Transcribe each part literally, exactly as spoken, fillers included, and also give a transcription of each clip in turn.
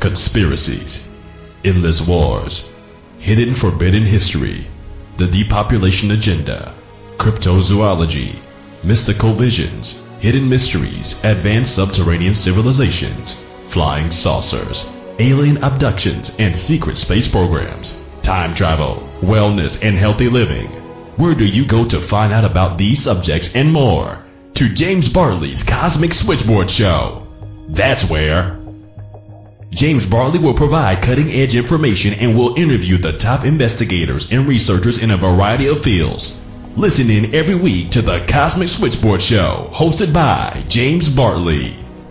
conspiracies, endless wars, hidden forbidden history, the depopulation agenda, cryptozoology, mystical visions, hidden mysteries, advanced subterranean civilizations, flying saucers, alien abductions, and secret space programs, time travel, wellness, and healthy living. Where do you go to find out about these subjects and more? To James Bartley's Cosmic Switchboard Show. That's where. James Bartley will provide cutting-edge information and will interview the top investigators and researchers in a variety of fields. Listen in every week to the Cosmic Switchboard Show, hosted by James Bartley.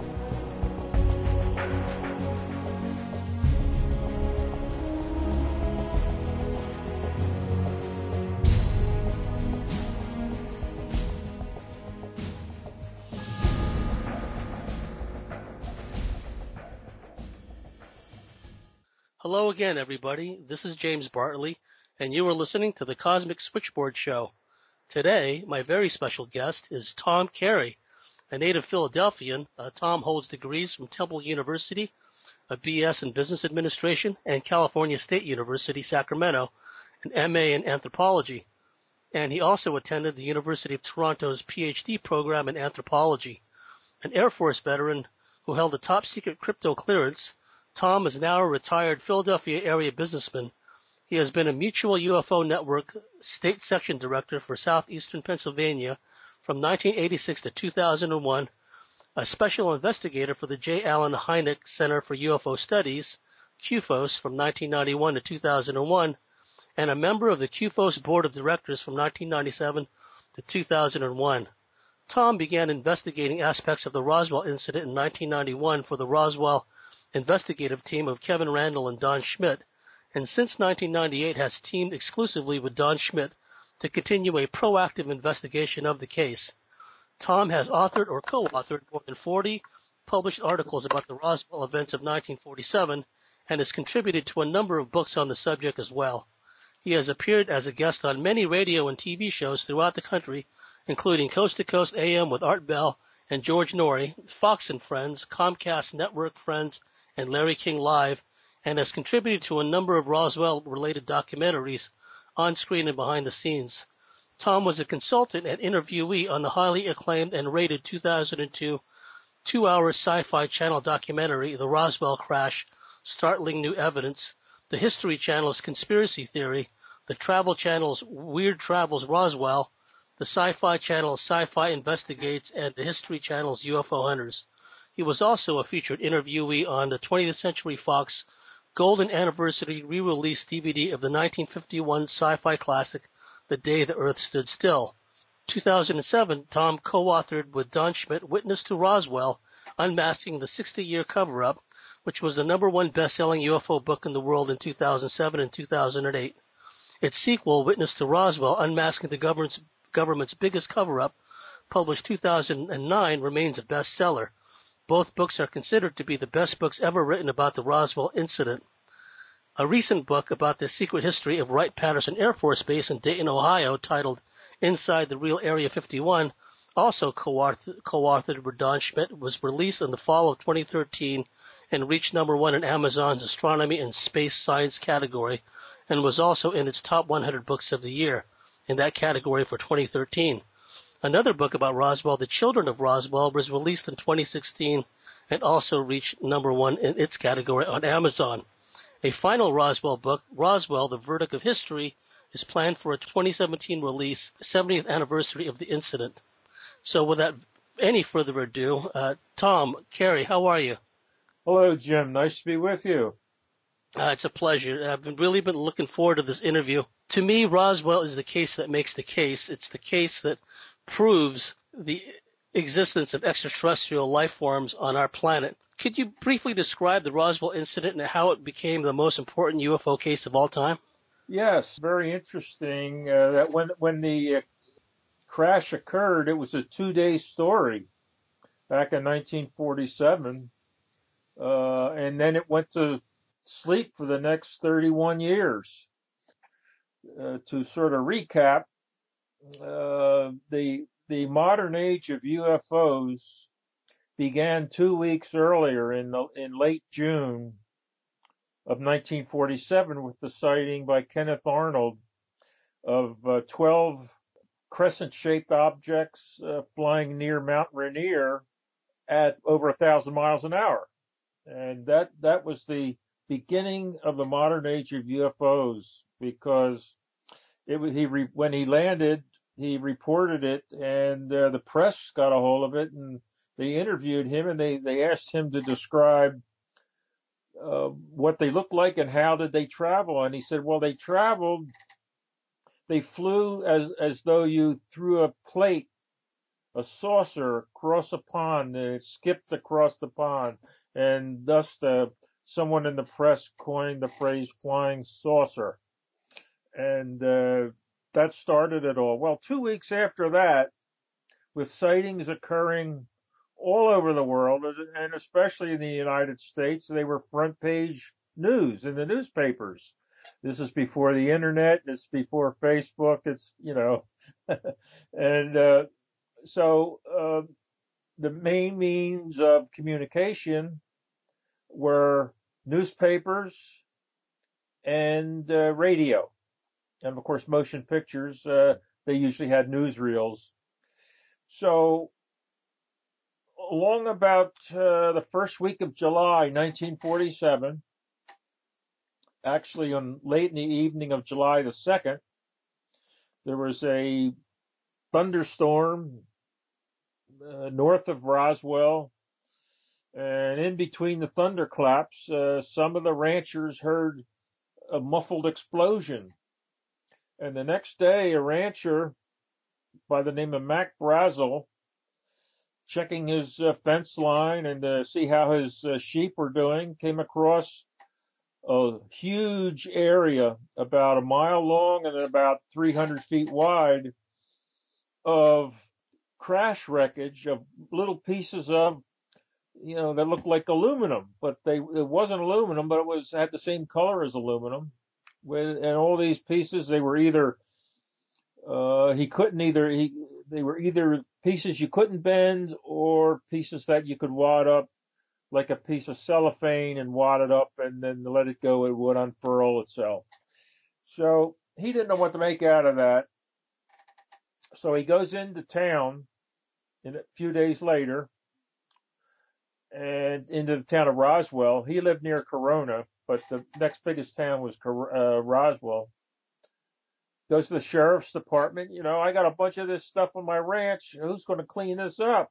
Hello again, everybody. This is James Bartley, and you are listening to the Cosmic Switchboard Show. Today, my very special guest is Tom Carey, a native Philadelphian. Uh, Tom holds degrees from Temple University, a B S in Business Administration, and California State University, Sacramento, an M A in Anthropology. And he also attended the University of Toronto's P H D program in Anthropology. An Air Force veteran who held a top-secret crypto clearance, Tom is now a retired Philadelphia area businessman. He has been a Mutual U F O Network State Section Director for southeastern Pennsylvania from nineteen eighty-six to two thousand one, a special investigator for the J. Allen Hynek Center for U F O Studies, Q F O S, from nineteen ninety-one to two thousand one, and a member of the Q F O S Board of Directors from nineteen ninety-seven to two thousand one. Tom began investigating aspects of the Roswell incident in nineteen ninety-one for the Roswell investigative team of Kevin Randle and Don Schmitt, and since nineteen ninety-eight has teamed exclusively with Don Schmitt to continue a proactive investigation of the case. Tom has authored or co-authored more than forty published articles about the Roswell events of nineteen forty-seven and has contributed to a number of books on the subject as well. He has appeared as a guest on many radio and T V shows throughout the country, including Coast to Coast A M with Art Bell and George Norrie, Fox and Friends, Comcast Network Friends, and Larry King Live, and has contributed to a number of Roswell-related documentaries on screen and behind the scenes. Tom was a consultant and interviewee on the highly acclaimed and rated two thousand two two-hour Sci-Fi Channel documentary, The Roswell Crash, Startling New Evidence, the History Channel's Conspiracy Theory, the Travel Channel's Weird Travels Roswell, the Sci-Fi Channel's Sci-Fi Investigates, and the History Channel's U F O Hunters. He was also a featured interviewee on the twentieth Century Fox Golden Anniversary re-release D V D of the nineteen fifty-one sci-fi classic, The Day the Earth Stood Still. two thousand seven, Tom co-authored with Don Schmitt Witness to Roswell, Unmasking the sixty-Year Cover-Up, which was the number one best-selling U F O book in the world in two thousand seven and two thousand eight. Its sequel, Witness to Roswell, Unmasking the Government's, government's Biggest Cover-Up, published two thousand nine, remains a bestseller. Both books are considered to be the best books ever written about the Roswell incident. A recent book about the secret history of Wright-Patterson Air Force Base in Dayton, Ohio, titled Inside the Real Area fifty-one, also co-authored, co-authored with Don Schmitt, was released in the fall of twenty thirteen and reached number one in Amazon's Astronomy and Space Science category, and was also in its top one hundred books of the year in that category for twenty thirteen. Another book about Roswell, The Children of Roswell, was released in twenty sixteen and also reached number one in its category on Amazon. A final Roswell book, Roswell, The Verdict of History, is planned for a twenty seventeen release, seventieth anniversary of the incident. So without any further ado, uh, Tom Carey, how are you? Hello, Jim. Nice to be with you. Uh, it's a pleasure. I've been, really been looking forward to this interview. To me, Roswell is the case that makes the case. It's the case that proves the existence of extraterrestrial life forms on our planet. Could you briefly describe the Roswell incident and how it became the most important U F O case of all time? Yes, very interesting. Uh, that when when the uh, crash occurred, it was a two-day story back in nineteen forty-seven, uh, and then it went to sleep for the next thirty-one years. Uh, to sort of recap, uh, the the modern age of U F Os began two weeks earlier in the, in late June of nineteen forty-seven with the sighting by Kenneth Arnold of uh, twelve crescent-shaped objects uh, flying near Mount Rainier at over a thousand miles an hour. And that, that was the beginning of the modern age of U F Os, because it was, he re, when he landed, he reported it, and uh, the press got a hold of it, and they interviewed him, and they, they asked him to describe uh, what they looked like and how did they travel. And he said, well, they traveled, they flew as, as though you threw a plate, a saucer across a pond, and it skipped across the pond. And thus the, someone in the press coined the phrase flying saucer. And uh, that started it all. Well, two weeks after that, with sightings occurring all over the world, and especially in the United States, they were front page news in the newspapers. This is before the internet. This is before Facebook. It's, you know, and uh, so uh, the main means of communication were newspapers and uh, radio. And of course, motion pictures, uh, they usually had newsreels. So along about uh, the first week of July, nineteen forty-seven, actually on late in the evening of July the second, there was a thunderstorm uh, north of Roswell. And in between the thunderclaps, uh, some of the ranchers heard a muffled explosion. And the next day, a rancher by the name of Mac Brazel, checking his uh, fence line and to see how his uh, sheep were doing, came across a huge area about a mile long and about three hundred feet wide of crash wreckage of little pieces of, you know, that looked like aluminum, but they, it wasn't aluminum, but it was, had the same color as aluminum. With, and all these pieces, they were either, uh, he couldn't either, he, they were either pieces you couldn't bend or pieces that you could wad up like a piece of cellophane and wad it up and then let it go, it would unfurl itself. So he didn't know what to make out of that. So he goes into town in a few days later and into the town of Roswell. He lived near Corona, but the next biggest town was uh, Roswell. Goes to the sheriff's department. You know, I got a bunch of this stuff on my ranch. Who's going to clean this up?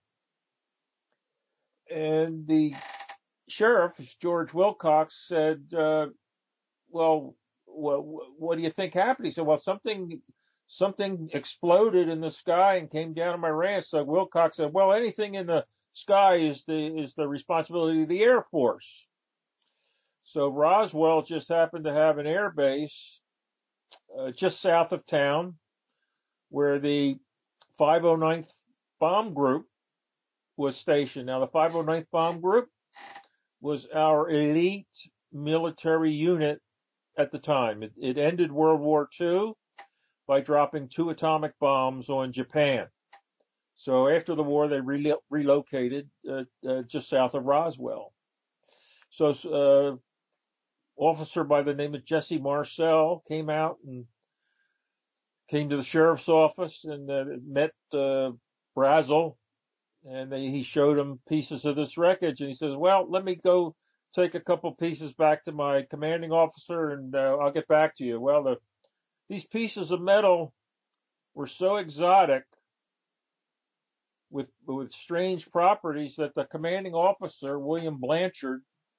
And the sheriff, George Wilcox, said, uh, well, what, what do you think happened? He said, well, something, something exploded in the sky and came down on my ranch. So Wilcox said, well, anything in the sky is the, is the responsibility of the Air Force. So Roswell just happened to have an air base uh, just south of town where the five oh ninth Bomb Group was stationed. Now, the five oh ninth Bomb Group was our elite military unit at the time. It, it ended World War Two by dropping two atomic bombs on Japan. So after the war, they re- relocated uh, uh, just south of Roswell. So uh, officer by the name of Jesse Marcel came out and came to the sheriff's office and uh, met uh, Brazel, and they, he showed him pieces of this wreckage, and he says, well, let me go take a couple pieces back to my commanding officer, and uh, I'll get back to you. Well, the, these pieces of metal were so exotic with with strange properties that the commanding officer, William Blanchard,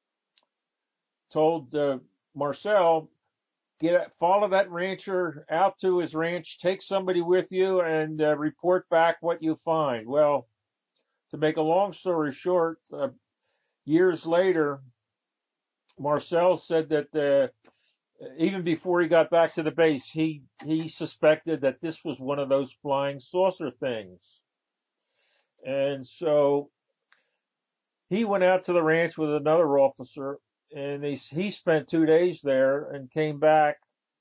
told uh, Marcel, get follow that rancher out to his ranch, take somebody with you, and uh, report back what you find. Well, to make a long story short, uh, years later, Marcel said that uh, even before he got back to the base, he he suspected that this was one of those flying saucer things. And so he went out to the ranch with another officer, and he, he spent two days there and came back,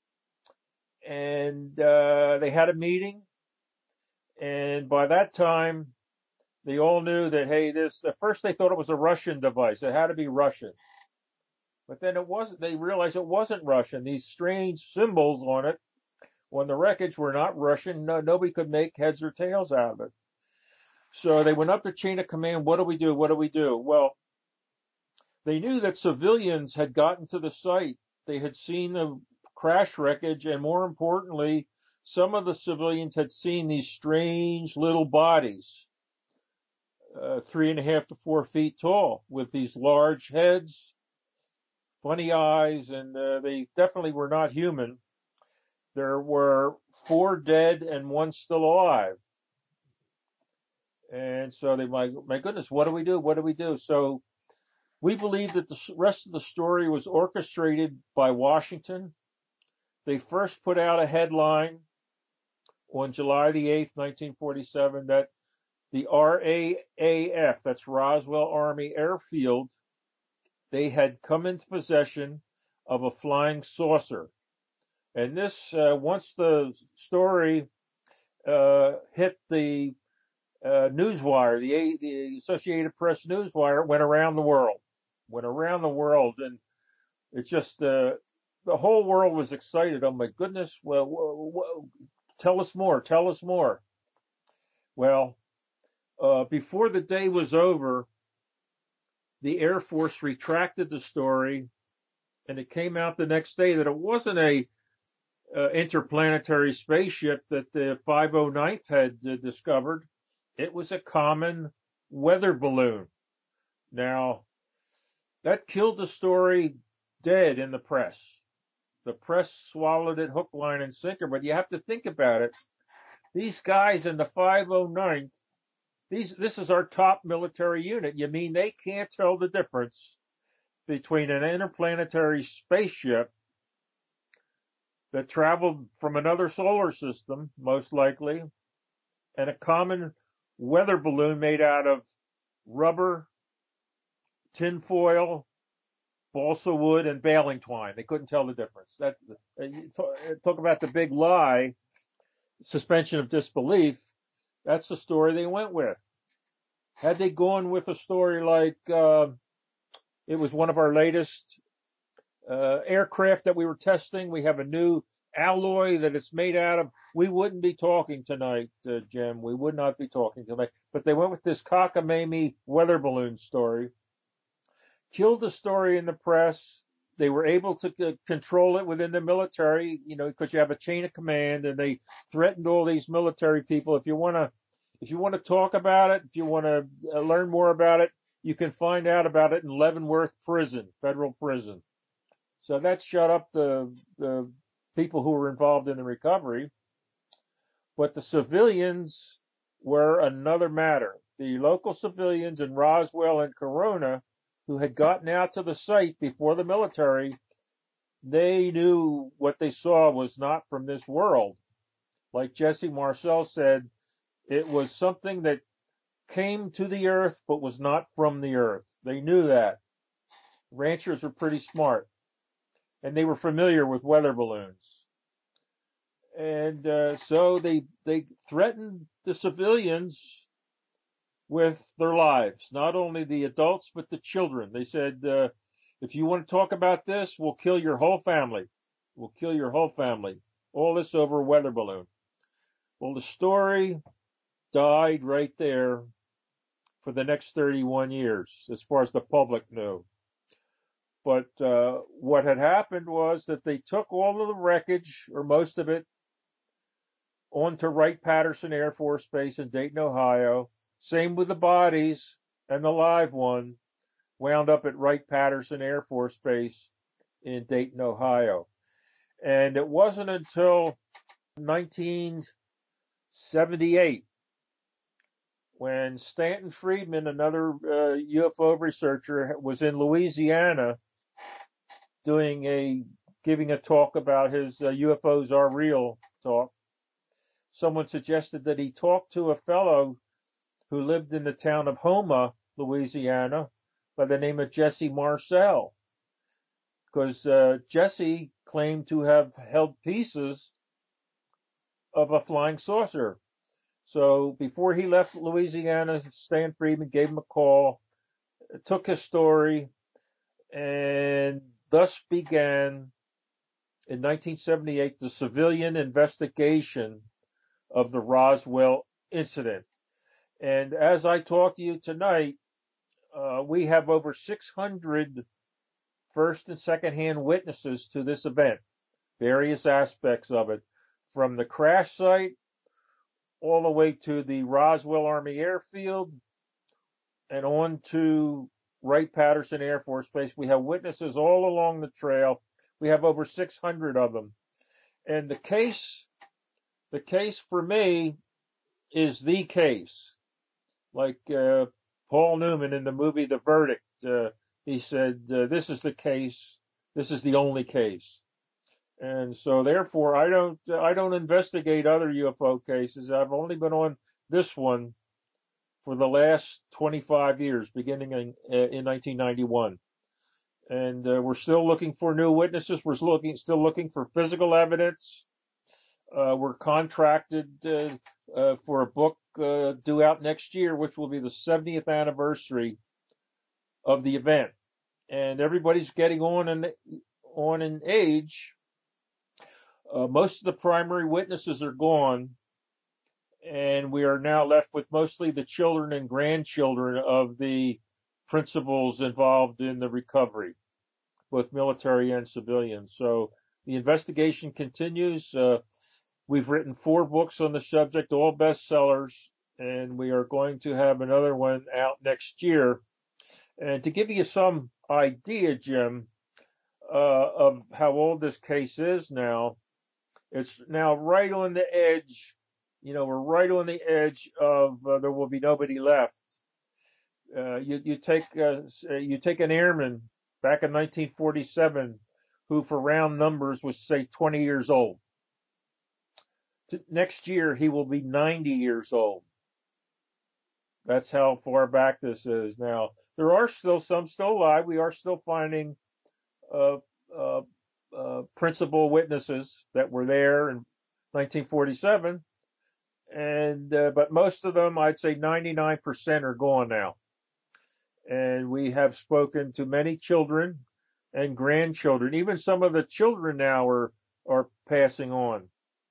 and uh, they had a meeting. And by that time, they all knew that, hey, this, at first they thought it was a Russian device. It had to be Russian. But then it wasn't. They realized it wasn't Russian. These strange symbols on it, on the wreckage, were not Russian. No, nobody could make heads or tails out of it. So they went up the chain of command. What do we do? What do we do? Well, they knew that civilians had gotten to the site. They had seen the crash wreckage, and more importantly, some of the civilians had seen these strange little bodies, uh, three and a half to four feet tall, with these large heads, funny eyes, and uh, they definitely were not human. There were four dead and one still alive. And so they, my, my goodness, what do we do? What do we do? So we believe that the rest of the story was orchestrated by Washington. They first put out a headline on July the eighth, nineteen forty-seven, that the R A A F, that's Roswell Army Airfield, they had come into possession of a flying saucer. And this, uh, once the story uh, hit the uh, newswire, the, the Associated Press newswire, it went around the world, went around the world, and it just, uh, the whole world was excited. Oh my goodness, well, whoa, whoa, tell us more, tell us more. Well, uh, before the day was over, the Air Force retracted the story, and it came out the next day that it wasn't a uh, interplanetary spaceship that the five oh ninth had uh, discovered. It was a common weather balloon. Now, that killed the story dead in the press. The press swallowed it hook, line, and sinker, but you have to think about it. These guys in the five oh ninth, these, this is our top military unit. You mean they can't tell the difference between an interplanetary spaceship that traveled from another solar system, most likely, and a common weather balloon made out of rubber, tinfoil, balsa wood, and baling twine. They couldn't tell the difference. That, talk about the big lie, suspension of disbelief. That's the story they went with. Had they gone with a story like uh, it was one of our latest uh, aircraft that we were testing, we have a new alloy that it's made out of, we wouldn't be talking tonight, uh, Jim. We would not be talking tonight. But they went with this cockamamie weather balloon story, killed the story in the press. They were able to c- control it within the military, you know, because you have a chain of command, and they threatened all these military people. If you want to, if you want to talk about it, if you want to uh, learn more about it, you can find out about it in Leavenworth Prison, federal prison. So that shut up the the people who were involved in the recovery. But the civilians were another matter. The local civilians in Roswell and Corona, who had gotten out to the site before the military, they knew what they saw was not from this world. Like Jesse Marcel said, it was something that came to the earth but was not from the earth. They knew that. Ranchers were pretty smart, and they were familiar with weather balloons. And uh, so they they threatened the civilians with their lives, not only the adults but the children. They said, uh, if you want to talk about this, we'll kill your whole family. We'll kill your whole family. All this over a weather balloon. Well, the story died right there for the next thirty-one years, as far as the public knew. But uh, what had happened was that they took all of the wreckage, or most of it, onto Wright-Patterson Air Force Base in Dayton, Ohio. Same with the bodies, and the live one wound up at Wright-Patterson Air Force Base in Dayton, Ohio. And it wasn't until nineteen seventy-eight when Stanton Friedman, another uh, U F O researcher, was in Louisiana doing a giving a talk about his uh, U F Os are real talk. Someone suggested that he talked to a fellow who lived in the town of Houma, Louisiana, by the name of Jesse Marcel, because uh, Jesse claimed to have held pieces of a flying saucer. So before he left Louisiana, Stan Friedman gave him a call, took his story, and thus began in nineteen seventy-eight the civilian investigation of the Roswell incident. And as I talk to you tonight, uh, we have over six hundred first and second hand witnesses to this event, various aspects of it, from the crash site all the way to the Roswell Army Airfield and on to Wright-Patterson Air Force Base. We have witnesses all along the trail. We have over six hundred of them. And the case, the case for me is the case. Like uh, Paul Newman in the movie The Verdict, uh, he said, uh, this is the case, this is the only case. And so therefore, I don't, I don't investigate other U F O cases. I've only been on this one for the last twenty-five years, beginning in, uh, in nineteen ninety-one. And uh, we're still looking for new witnesses. We're looking, still looking for physical evidence. Uh, we're contracted uh, uh, for a book uh, due out next year, which will be the seventieth anniversary of the event. And everybody's getting on in, on in age. Uh, most of the primary witnesses are gone, and we are now left with mostly the children and grandchildren of the principals involved in the recovery, both military and civilian. So the investigation continues. Uh, we've written four books on the subject, all bestsellers, and we are going to have another one out next year. And to give you some idea, Jim, uh, of how old this case is now, it's now right on the edge. You know, we're right on the edge of uh, there will be nobody left. Uh, you, you take uh, you take an airman back in nineteen forty-seven, who for round numbers was say twenty years old. To, next year he will be ninety years old. That's how far back this is. Now there are still some still alive. We are still finding uh, uh, uh, principal witnesses that were there in nineteen forty-seven, and uh, but most of them, I'd say ninety-nine percent, are gone now. And we have spoken to many children and grandchildren. Even some of the children now are are passing on.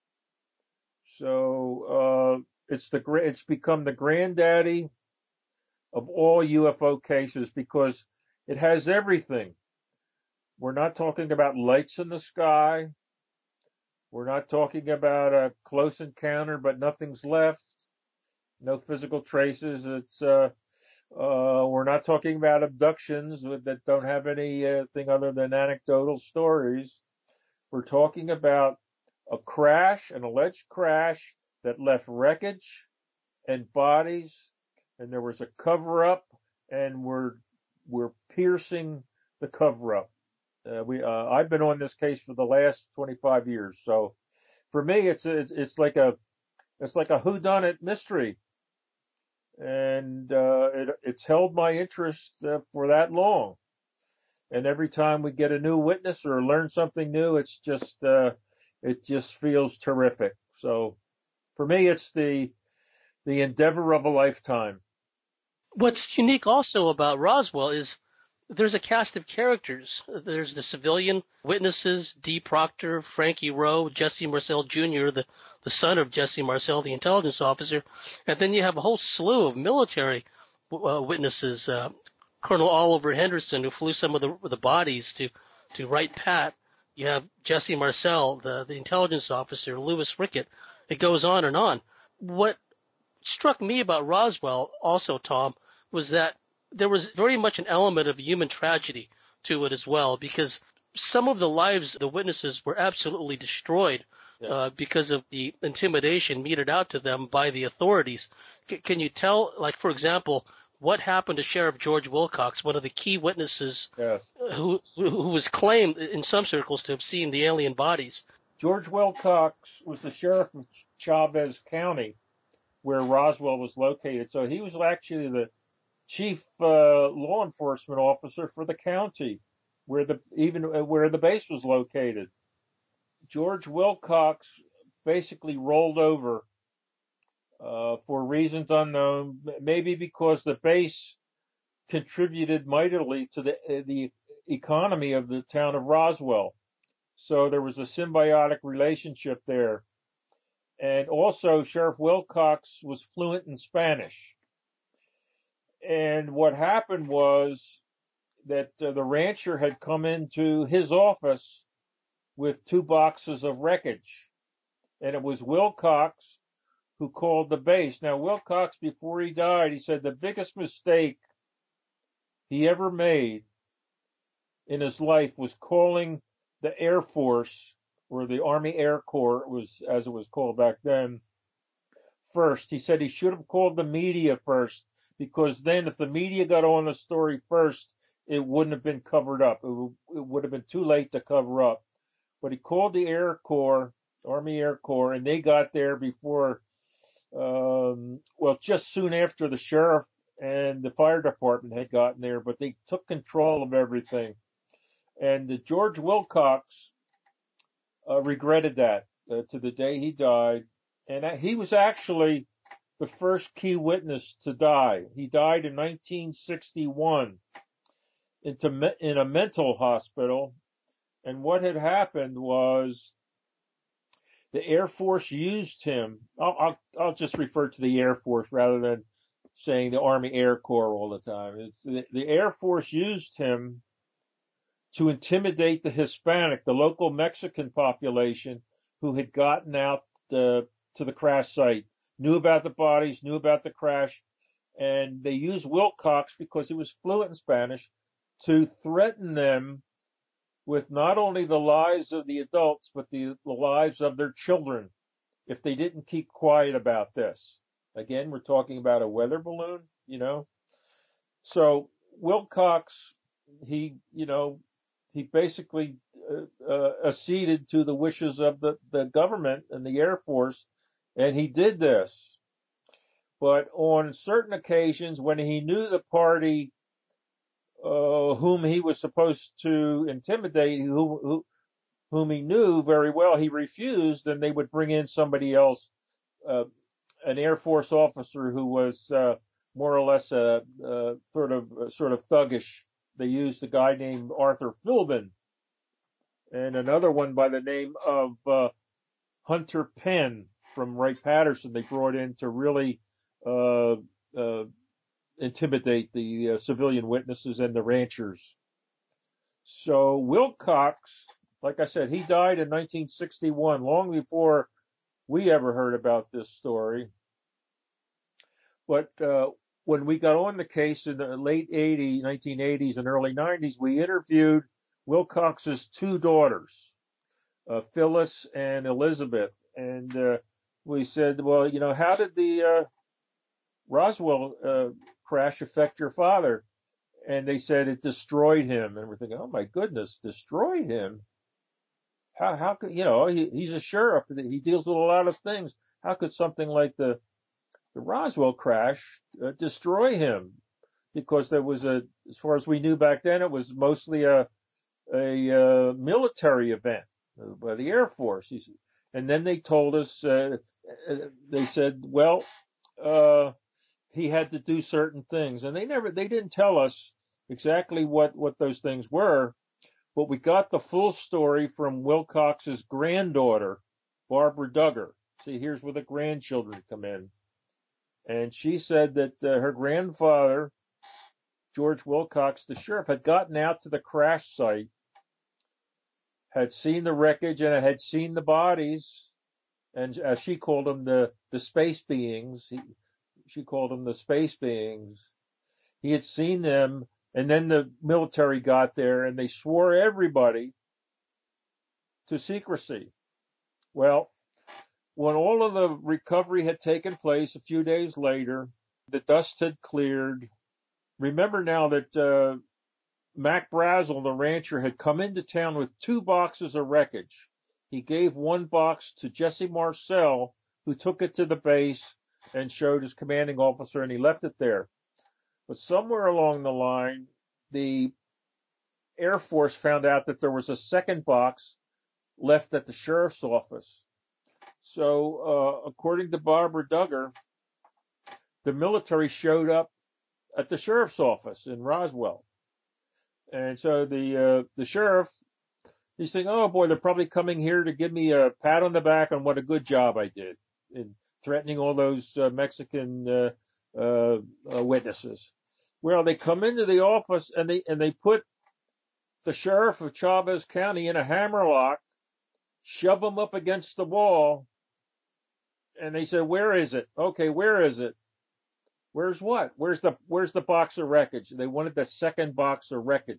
So uh, it's the it's become the granddaddy of all U F O cases because it has everything. We're not talking about lights in the sky. We're not talking about a close encounter, but nothing's left. No physical traces. It's uh, uh, we're not talking about abductions that don't have anything other than anecdotal stories. We're talking about a crash, an alleged crash that left wreckage and bodies, and there was a cover-up, and we're we're piercing the cover-up. Uh, we, uh, I've been on this case for the last twenty-five years, so for me, it's it's, it's like a it's like a whodunit mystery, and uh, it, it's held my interest uh, for that long. And every time we get a new witness or learn something new, it's just uh, it just feels terrific. So for me, it's the the endeavor of a lifetime. What's unique also about Roswell is there's a cast of characters. There's the civilian witnesses, Dee Proctor, Frankie Rowe, Jesse Marcel Junior, the, the son of Jesse Marcel, the intelligence officer. And then you have a whole slew of military uh, witnesses. Uh, Colonel Oliver Henderson, who flew some of the, the bodies to, to Wright-Pat. You have Jesse Marcel, the, the intelligence officer, Louis Rickett. It goes on and on. What struck me about Roswell also, Tom, was that there was very much an element of human tragedy to it as well, because some of the lives of the witnesses were absolutely destroyed yeah. uh, because of the intimidation meted out to them by the authorities. C- can you tell, like, for example, what happened to Sheriff George Wilcox, one of the key witnesses yes. who, who was claimed in some circles to have seen the alien bodies? George Wilcox was the sheriff of Chavez County, where Roswell was located. So he was actually the chief uh, law enforcement officer for the county, where the even uh, where the base was located. George Wilcox basically rolled over uh, for reasons unknown, maybe because the base contributed mightily to the uh, the economy of the town of Roswell. So there was a symbiotic relationship there. And also, Sheriff Wilcox was fluent in Spanish. And what happened was that uh, the rancher had come into his office with two boxes of wreckage. And it was Wilcox who called the base. Now, Wilcox, before he died, he said the biggest mistake he ever made in his life was calling the Air Force, or the Army Air Corps, was as it was called back then, first. He said he should have called the media first, because then if the media got on the story first, it wouldn't have been covered up. It would, it would have been too late to cover up. But he called the Air Corps, Army Air Corps, and they got there before, um, well, just soon after the sheriff and the fire department had gotten there, but they took control of everything. And uh, George Wilcox uh, regretted that uh, to the day he died. And uh, he was actually the first key witness to die. He died in nineteen sixty-one into me- in a mental hospital. And what had happened was the Air Force used him. I'll, I'll, I'll just refer to the Air Force rather than saying the Army Air Corps all the time. It's the, the Air Force used him to intimidate the Hispanic, the local Mexican population who had gotten out the, to the crash site, knew about the bodies, knew about the crash, and they used Wilcox because he was fluent in Spanish to threaten them with not only the lives of the adults, but the, the lives of their children if they didn't keep quiet about this. Again, we're talking about a weather balloon, you know. So Wilcox, he, you know, he basically uh, uh, acceded to the wishes of the, the government and the Air Force, and he did this. But on certain occasions, when he knew the party uh, whom he was supposed to intimidate, who, who, whom he knew very well, he refused, and they would bring in somebody else, uh, an Air Force officer who was uh, more or less a, a sort of a sort of thuggish. They used a guy named Arthur Philbin, and another one by the name of uh, Hunter Penn from Wright-Patterson. They brought in to really uh, uh, intimidate the uh, civilian witnesses and the ranchers. So Wilcox, like I said, he died in nineteen sixty-one, long before we ever heard about this story. But uh, when we got on the case in the late eighties, nineteen eighties and early nineties, we interviewed Wilcox's two daughters, uh, Phyllis and Elizabeth. And uh, we said, well, you know, how did the uh, Roswell uh, crash affect your father? And they said it destroyed him. And we're thinking, oh my goodness, destroyed him? How, how could, you know, he, he's a sheriff. He deals with a lot of things. How could something like the, the Roswell crash uh, destroy him? Because there was a, as far as we knew back then, it was mostly a, a uh, military event by the Air Force. And then they told us, uh, they said, well, uh, he had to do certain things. And they never, they didn't tell us exactly what, what those things were. But we got the full story from Wilcox's granddaughter, Barbara Duggar. See, here's where the grandchildren come in. And she said that uh, her grandfather, George Wilcox, the sheriff, had gotten out to the crash site, had seen the wreckage and had seen the bodies, and as she called them, the, the space beings. He, she called them the space beings. He had seen them, and then the military got there, and they swore everybody to secrecy. Well, when all of the recovery had taken place a few days later, the dust had cleared. Remember now that uh, Mac Brazel, the rancher, had come into town with two boxes of wreckage. He gave one box to Jesse Marcel, who took it to the base and showed his commanding officer, and he left it there. But somewhere along the line, the Air Force found out that there was a second box left at the sheriff's office. So, uh, according to Barbara Duggar, the military showed up at the sheriff's office in Roswell. And so the uh, the sheriff, he's saying, oh boy, they're probably coming here to give me a pat on the back on what a good job I did in threatening all those uh, Mexican uh, uh, uh, witnesses. Well, they come into the office and they and they put the sheriff of Chavez County in a hammerlock, shove him up against the wall, and they said, where is it? Okay, where is it? Where's what? Where's the where's the box of wreckage? They wanted the second box of wreckage.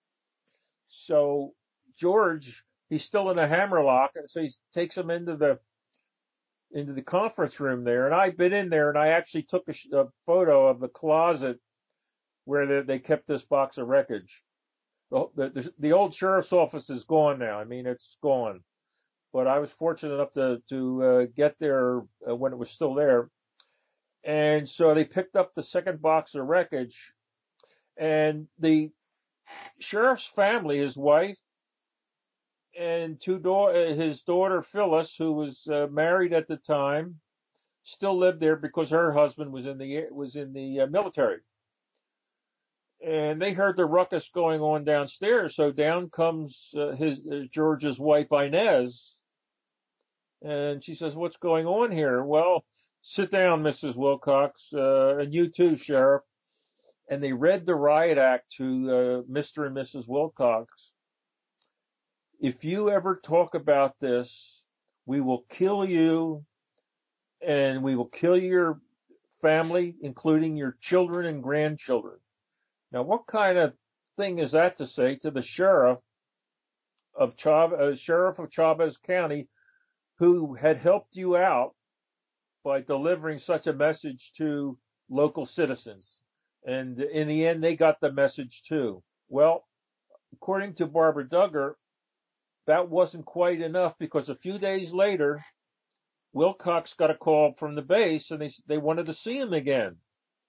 So George, he's still in a hammerlock, and so he takes him into the into the conference room there. And I've been in there, and I actually took a, a photo of the closet where they, they kept this box of wreckage. The, the the old sheriff's office is gone now. I mean, it's gone. But I was fortunate enough to to uh, get there uh, when it was still there. And so they picked up the second box of wreckage, and the sheriff's family, his wife and two da- his daughter Phyllis, who was uh, married at the time, still lived there because her husband was in the was in the uh, military. And they heard the ruckus going on downstairs, so down comes uh, his uh, George's wife Inez, and she says, "What's going on here?" Well, sit down, Missus Wilcox, uh, and you too, Sheriff. And they read the riot act to uh, Mister and Missus Wilcox. If you ever talk about this, we will kill you, and we will kill your family, including your children and grandchildren. Now, what kind of thing is that to say to the sheriff of Chavez, uh, sheriff of Chavez County, who had helped you out by delivering such a message to local citizens? And in the end, they got the message too. Well, according to Barbara Duggar, that wasn't quite enough, because a few days later, Wilcox got a call from the base, and they they wanted to see him again.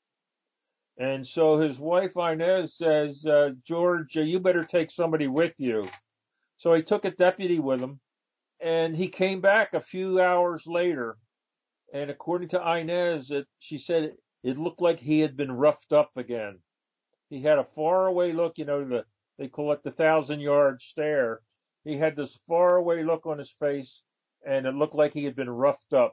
And so his wife Inez says, uh, George, uh, you better take somebody with you. So he took a deputy with him, and he came back a few hours later. And according to Inez, it, she said it looked like he had been roughed up again. He had a faraway look, you know, the they call it the thousand-yard stare. He had this faraway look on his face, and it looked like he had been roughed up.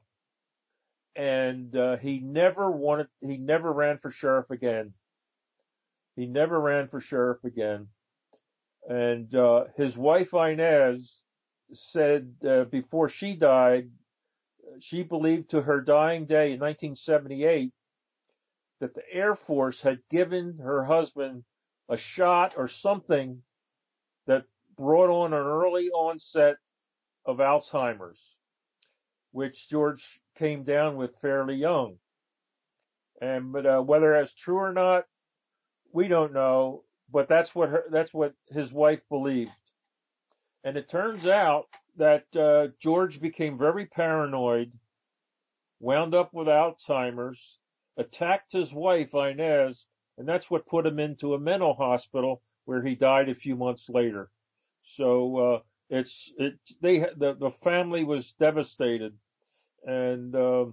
And uh, he never wanted, he never ran for sheriff again. He never ran for sheriff again. And uh, his wife Inez said uh, before she died, she believed to her dying day in nineteen seventy-eight that the Air Force had given her husband a shot or something that brought on an early onset of Alzheimer's, which George came down with fairly young. And but uh, whether that's true or not, we don't know. But that's what her, that's what his wife believed. And it turns out that uh, George became very paranoid, wound up with Alzheimer's, attacked his wife Inez, and that's what put him into a mental hospital where he died a few months later. So uh, it's it they the the family was devastated, and uh,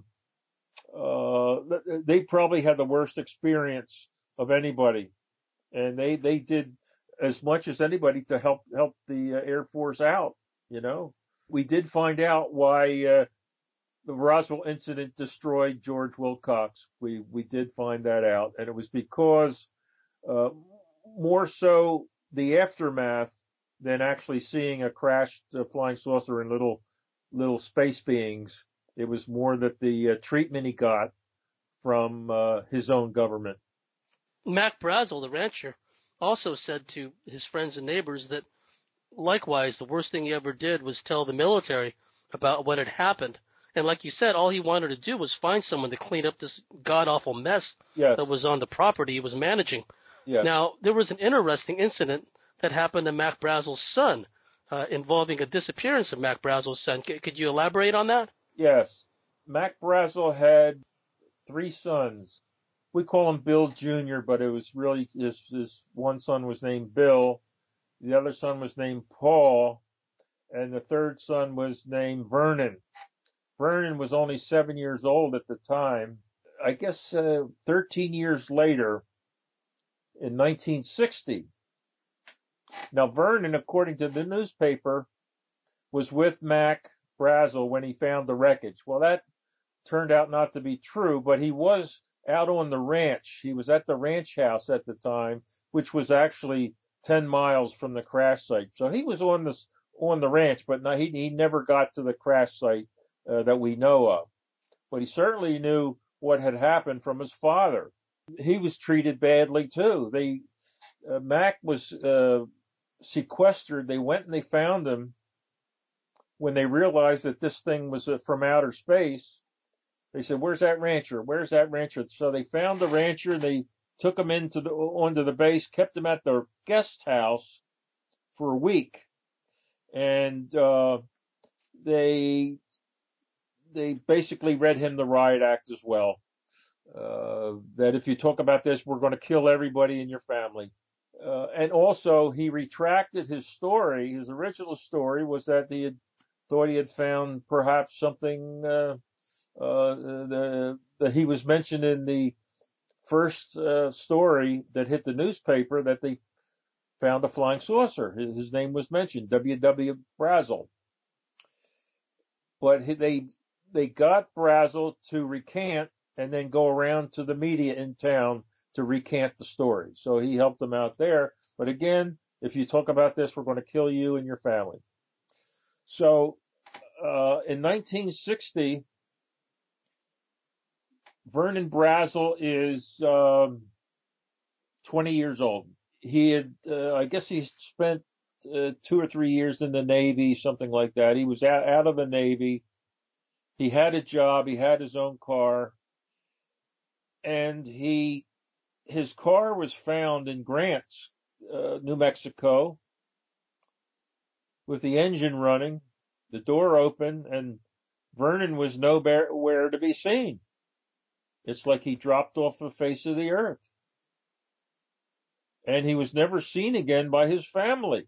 uh, they probably had the worst experience of anybody, and they they did as much as anybody to help help the uh, Air Force out. You know, we did find out why uh, the Roswell incident destroyed George Wilcox. We we did find that out, and it was because uh, more so the aftermath than actually seeing a crashed uh, flying saucer and little little space beings. It was more that the uh, treatment he got from uh, his own government. Mac Brazel, the rancher, also said to his friends and neighbors that, likewise, the worst thing he ever did was tell the military about what had happened. And like you said, all he wanted to do was find someone to clean up this god-awful mess yes. that was on the property he was managing. Yes. Now, there was an interesting incident that happened to Mac Brazel's son, uh, involving a disappearance of Mac Brazel's son. C- could you elaborate on that? Yes. Mac Brazel had three sons. We call him Bill Junior, but it was really his, his one son was named Bill, the other son was named Paul, and the third son was named Vernon. Vernon was only seven years old at the time. I guess uh, thirteen years later, in nineteen sixty, Now, Vernon, according to the newspaper, was with Mac Brazel when he found the wreckage. Well, that turned out not to be true, but he was out on the ranch. He was at the ranch house at the time, which was actually ten miles from the crash site. So he was on this on the ranch, but no, he he never got to the crash site uh, that we know of. But he certainly knew what had happened from his father. He was treated badly too. They uh, Mac was uh, sequestered. They went and they found him when they realized that this thing was uh, from outer space. They said, "Where's that rancher? Where's that rancher?" So they found the rancher. They took him into the onto the base, kept him at their guest house for a week, and uh, they they basically read him the riot act as well. Uh, that if you talk about this, we're going to kill everybody in your family. Uh, and also, he retracted his story. His original story was that he had thought he had found perhaps something. Uh, Uh, the, the, he was mentioned in the first uh, story that hit the newspaper that they found a flying saucer. His, his name was mentioned, W W Brazel. But he, they they got Brazel to recant and then go around to the media in town to recant the story. So he helped them out there. But again, if you talk about this, we're going to kill you and your family. So uh, in nineteen sixty, Vernon Brazel is um, twenty years old. He had, uh, I guess he spent uh, two or three years in the Navy, something like that. He was out, out of the Navy. He had a job. He had his own car. And he, his car was found in Grants, uh, New Mexico, with the engine running, the door open, and Vernon was nowhere to be seen. It's like he dropped off the face of the earth. And he was never seen again by his family.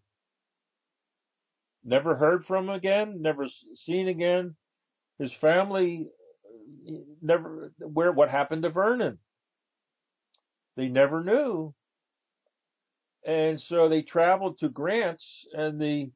Never heard from him again, never seen again. His family never, where, what happened to Vernon? They never knew. And so they traveled to Grants, and the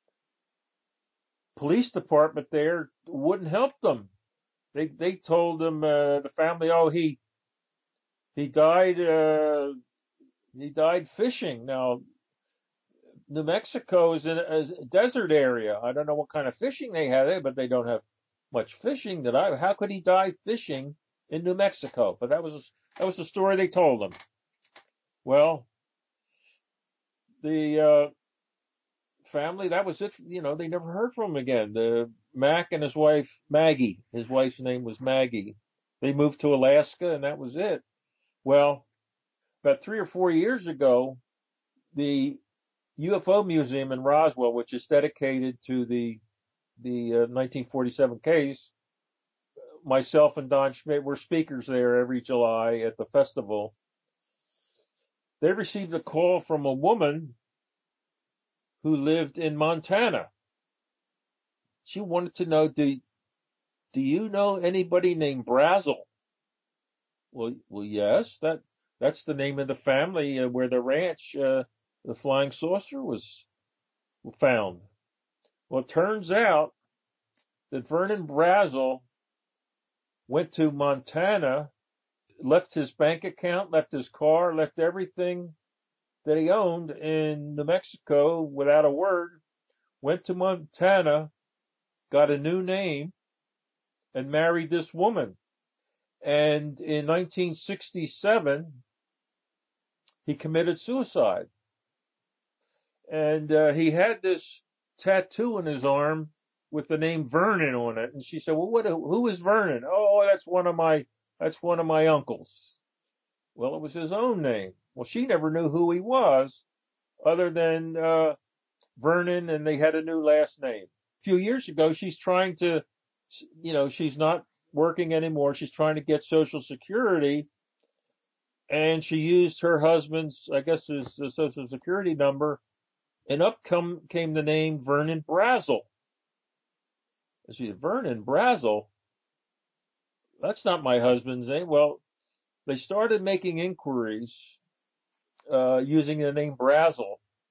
police department there wouldn't help them. They, they told them, uh, the family, oh, he, he died, uh, he died fishing. Now, New Mexico is in a desert area. I don't know what kind of fishing they have there, but they don't have much fishing. That I, how could he die fishing in New Mexico? But that was that was the story they told him. Well, the uh, family, that was it. You know, they never heard from him again. The Mac and his wife Maggie. His wife's name was Maggie. They moved to Alaska, and that was it. Well, about three or four years ago, the U F O Museum in Roswell, which is dedicated to the the uh, nineteen forty-seven case, myself and Don Schmidt were speakers there every July at the festival. They received a call from a woman who lived in Montana. She wanted to know, do, do you know anybody named Brazel? Well, well, yes, that that's the name of the family uh, where the ranch, uh, the flying saucer was found. Well, it turns out that Vernon Brazel went to Montana, left his bank account, left his car, left everything that he owned in New Mexico without a word, went to Montana, got a new name, and married this woman. And in nineteen sixty-seven, he committed suicide. And uh, he had this tattoo on his arm with the name Vernon on it. And she said, well, what, who is Vernon? Oh, that's one of my, that's one of my uncles. Well, it was his own name. Well, she never knew who he was other than, uh, Vernon, and they had a new last name. A few years ago, she's trying to, you know, she's not working anymore. She's trying to get Social Security, and she used her husband's, I guess, his, his Social Security number, and up come, came the name Vernon Brazel. And she said, Vernon Brazel? That's not my husband's name. Well, they started making inquiries uh, using the name Brazel,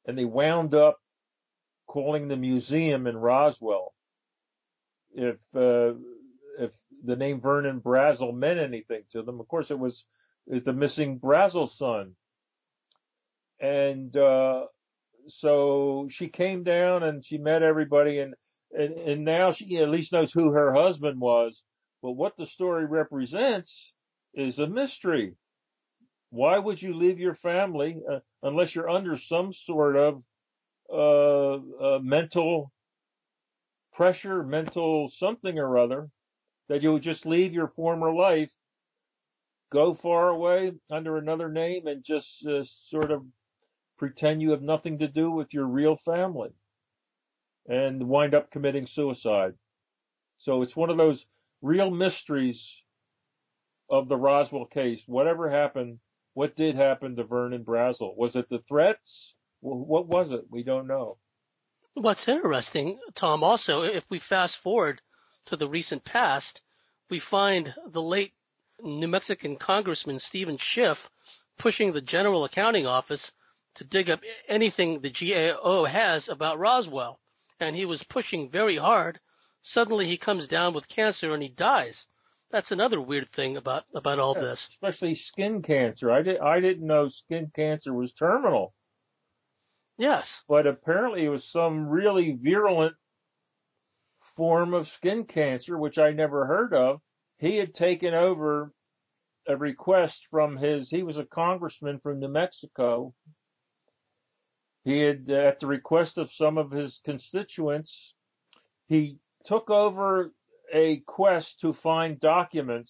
and they wound up calling the museum in Roswell. If uh, if the name Vernon Brazel meant anything to them, of course it was, it was the missing Brazel son. And uh, so she came down and she met everybody, and, and, and now she at least knows who her husband was. But what the story represents is a mystery. Why would you leave your family uh, unless you're under some sort of uh, uh, mental pressure, mental something or other, that you would just leave your former life, go far away under another name, and just uh, sort of pretend you have nothing to do with your real family and wind up committing suicide. So it's one of those real mysteries of the Roswell case. Whatever happened, what did happen to Vernon Brazel? Was it the threats? What was it? We don't know. What's interesting, Tom, also, if we fast forward to the recent past, we find the late New Mexican Congressman Stephen Schiff pushing the General Accounting Office to dig up anything the G A O has about Roswell. And he was pushing very hard. Suddenly he comes down with cancer and he dies. That's another weird thing about, about all Yeah, this. especially skin cancer. I, did, I didn't know skin cancer was terminal. Yes. But apparently it was some really virulent form of skin cancer, which I never heard of. He had taken over a request from his, he was a congressman from New Mexico. He had, uh, at the request of some of his constituents, he took over a quest to find documents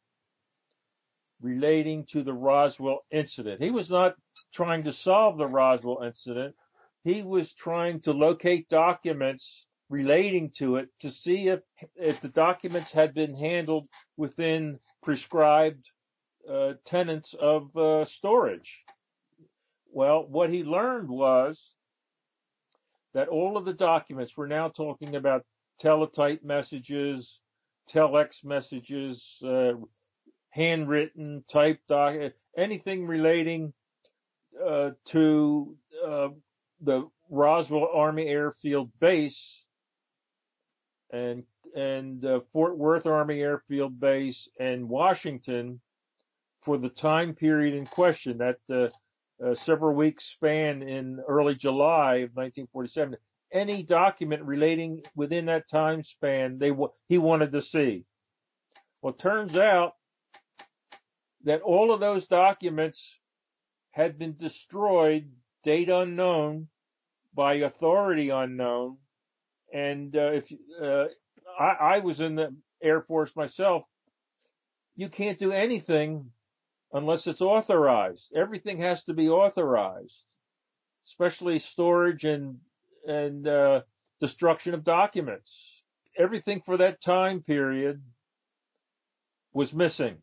relating to the Roswell incident. He was not trying to solve the Roswell incident. He was trying to locate documents relating to it to see if, if the documents had been handled within prescribed uh, tenets of uh, storage. Well, what he learned was that all of the documents, we're now talking about teletype messages, telex messages, uh, handwritten, typed doc, anything relating uh, to uh, the Roswell Army Airfield Base and and uh, Fort Worth Army Airfield Base and Washington for the time period in question, that uh, uh, several weeks span in early July of nineteen forty-seven. Any document relating within that time span, they he wanted to see. Well, it turns out that all of those documents had been destroyed, date unknown, by authority unknown. And uh, if uh, I, I was in the Air Force myself, you can't do anything unless it's authorized. Everything has to be authorized, especially storage and and uh, destruction of documents. Everything for that time period was missing.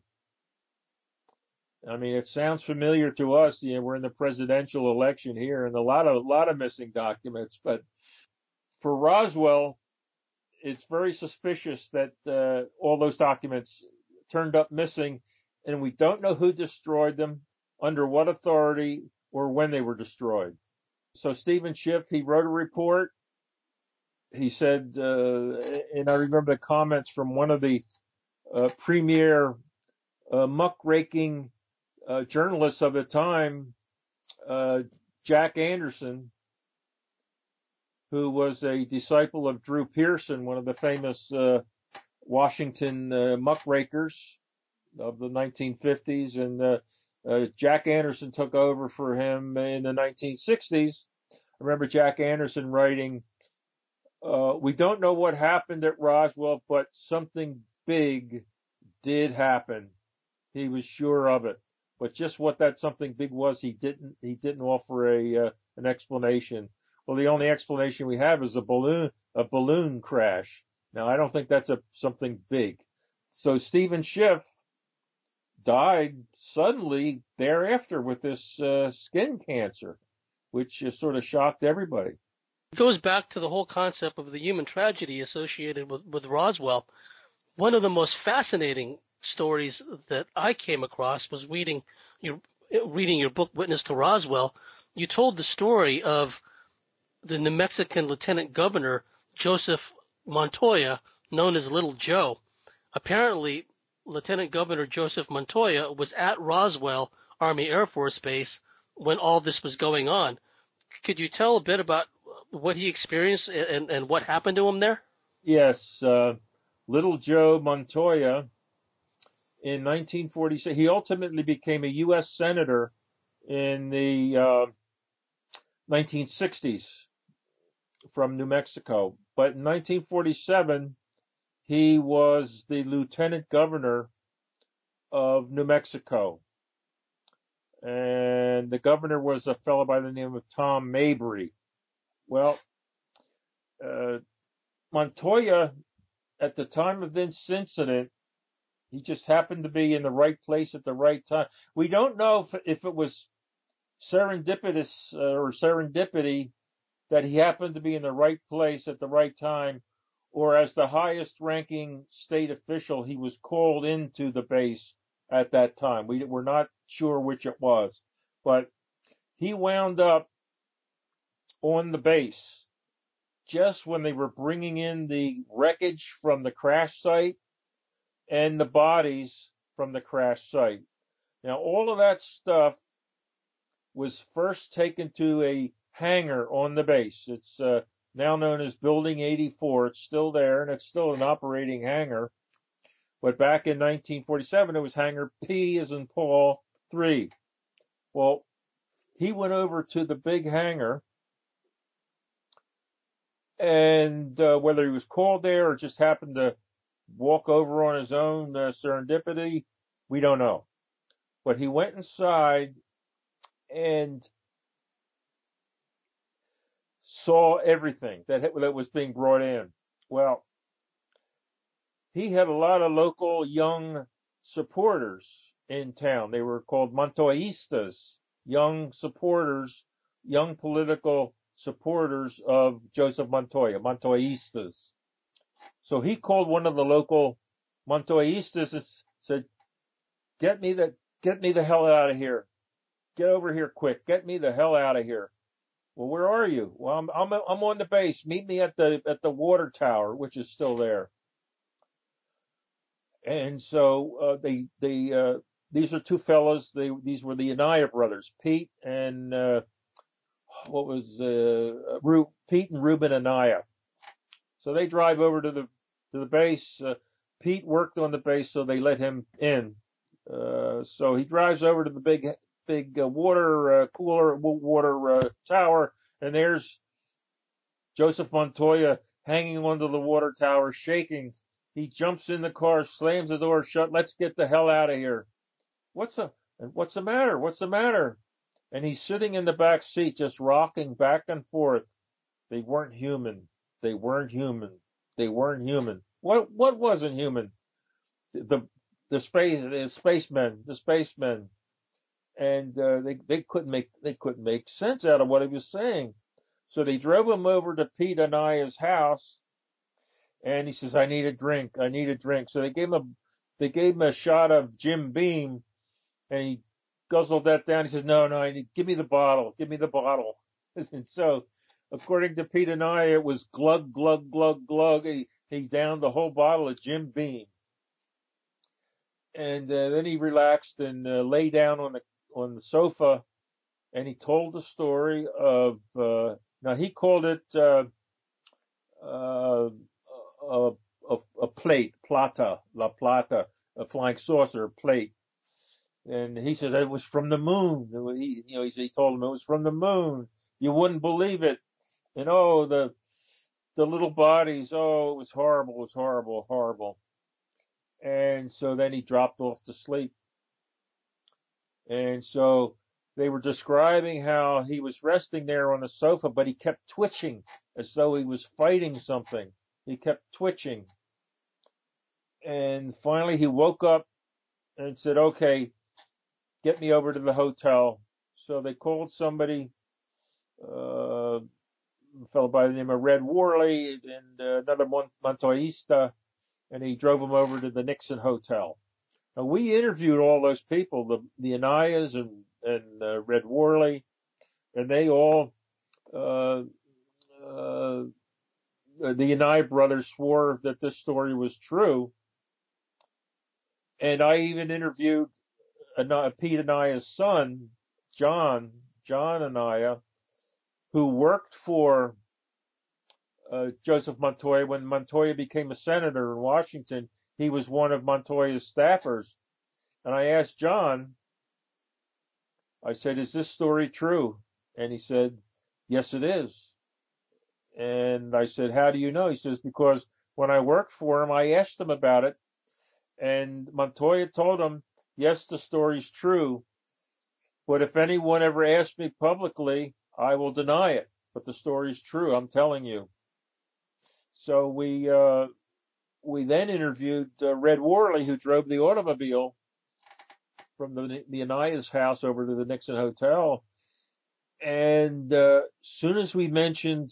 I mean, it sounds familiar to us. You know, we're in the presidential election here, and a lot of a lot of missing documents. But for Roswell, it's very suspicious that uh, all those documents turned up missing, and we don't know who destroyed them, under what authority, or when they were destroyed. So Stephen Schiff, he wrote a report. He said, uh, and I remember the comments from one of the uh, premier uh, muckraking uh, journalists of the time, uh, Jack Anderson, who was a disciple of Drew Pearson, one of the famous uh, Washington uh, muckrakers of the nineteen fifties, and uh, uh, Jack Anderson took over for him in the nineteen sixties. I remember Jack Anderson writing, uh, we don't know what happened at Roswell, but something big did happen. He was sure of it. But just what that something big was, he didn't he didn't offer a uh, an explanation. Well, the only explanation we have is a balloon a balloon crash. Now, I don't think that's a something big. So Stephen Schiff died suddenly thereafter with this uh, skin cancer, which uh, sort of shocked everybody. It goes back to the whole concept of the human tragedy associated with, with Roswell. One of the most fascinating stories that I came across was reading your, reading your book, Witness to Roswell, you told the story of the New Mexican Lieutenant Governor Joseph Montoya, known as Little Joe. Apparently, Lieutenant Governor Joseph Montoya was at Roswell Army Air Force Base when all this was going on. Could you tell a bit about what he experienced and, and what happened to him there? Yes, uh, Little Joe Montoya, in nineteen forty-six, he ultimately became a U S Senator in the uh, nineteen sixties from New Mexico. But in nineteen forty-seven, he was the Lieutenant Governor of New Mexico. And the governor was a fellow by the name of Tom Mabry. Well, uh, Montoya, at the time of this incident, he just happened to be in the right place at the right time. We don't know if, if it was serendipitous uh, or serendipity that he happened to be in the right place at the right time, or as the highest ranking state official, he was called into the base at that time. We, we're not sure which it was, but he wound up on the base just when they were bringing in the wreckage from the crash site and the bodies from the crash site. Now, all of that stuff was first taken to a hangar on the base. It's uh, now known as Building eighty-four. It's still there, and it's still an operating hangar. But back in nineteen forty-seven, it was Hangar P as in Paul three. Well, he went over to the big hangar, and uh, whether he was called there or just happened to walk over on his own uh, serendipity, we don't know. But he went inside and saw everything that that was being brought in. Well, he had a lot of local young supporters in town. They were called Montoyistas, young supporters, young political supporters of Joseph Montoya, Montoyistas. So he called one of the local Montoyistas and said, "Get me the get me the hell out of here. Get over here quick. Get me the hell out of here." Well, where are you? Well, I'm I'm I'm on the base. Meet me at the at the water tower, which is still there. And so uh, they they uh, these are two fellows. They these were the Anaya brothers, Pete and uh, what was uh, Ru- Pete and Reuben Anaya. So they drive over to the to the base. Uh, Pete worked on the base, so they let him in. Uh, so he drives over to the big big uh, water uh, cooler water uh, tower, and there's Joseph Montoya hanging onto the water tower, shaking. He jumps in the car, slams the door shut. Let's get the hell out of here. What's the what's the matter? What's the matter? And he's sitting in the back seat, just rocking back and forth. They weren't human. They weren't human. They weren't human. What what wasn't human? The the space the spacemen, the spacemen, and uh, they they couldn't make they couldn't make sense out of what he was saying. So they drove him over to Pete Anaya's house, and he says, "I need a drink. I need a drink." So they gave him a they gave him a shot of Jim Beam, and he guzzled that down. He says, "No, no, I need, give me the bottle. Give me the bottle." And so, according to Pete Anaya, it was glug glug glug glug. He he downed the whole bottle of Jim Beam, and uh, then he relaxed and uh, lay down on the on the sofa, and he told the story of. Uh, now he called it. Uh, uh, a, a, a plate, plata, la plata, a flying saucer plate. And he said it was from the moon. He, you know, he, he told him it was from the moon. You wouldn't believe it. And oh, the the little bodies. Oh, it was horrible. It was horrible, horrible. And so then he dropped off to sleep. And so they were describing how he was resting there on the sofa, but he kept twitching as though he was fighting something. He kept twitching. And finally he woke up and said, "Okay, get me over to the hotel." So they called somebody, uh, a fellow by the name of Red Worley and uh, another Montoyista, and he drove him over to the Nixon Hotel. Now we interviewed all those people, the, the Anayas and, and uh, Red Worley, and they all, uh, uh, the Anaya brothers swore that this story was true. And I even interviewed Pete Anaya's son, John, John Anaya, who worked for uh, Joseph Montoya. When Montoya became a senator in Washington, he was one of Montoya's staffers. And I asked John, I said, is this story true? And he said, yes, it is. And I said, how do you know? He says, because when I worked for him, I asked him about it. And Montoya told him, yes, the story's true. But if anyone ever asks me publicly, I will deny it. But the story's true, I'm telling you. So we uh, we then interviewed uh, Red Worley, who drove the automobile from the, the Anaya's house over to the Nixon Hotel. And uh, as soon as we mentioned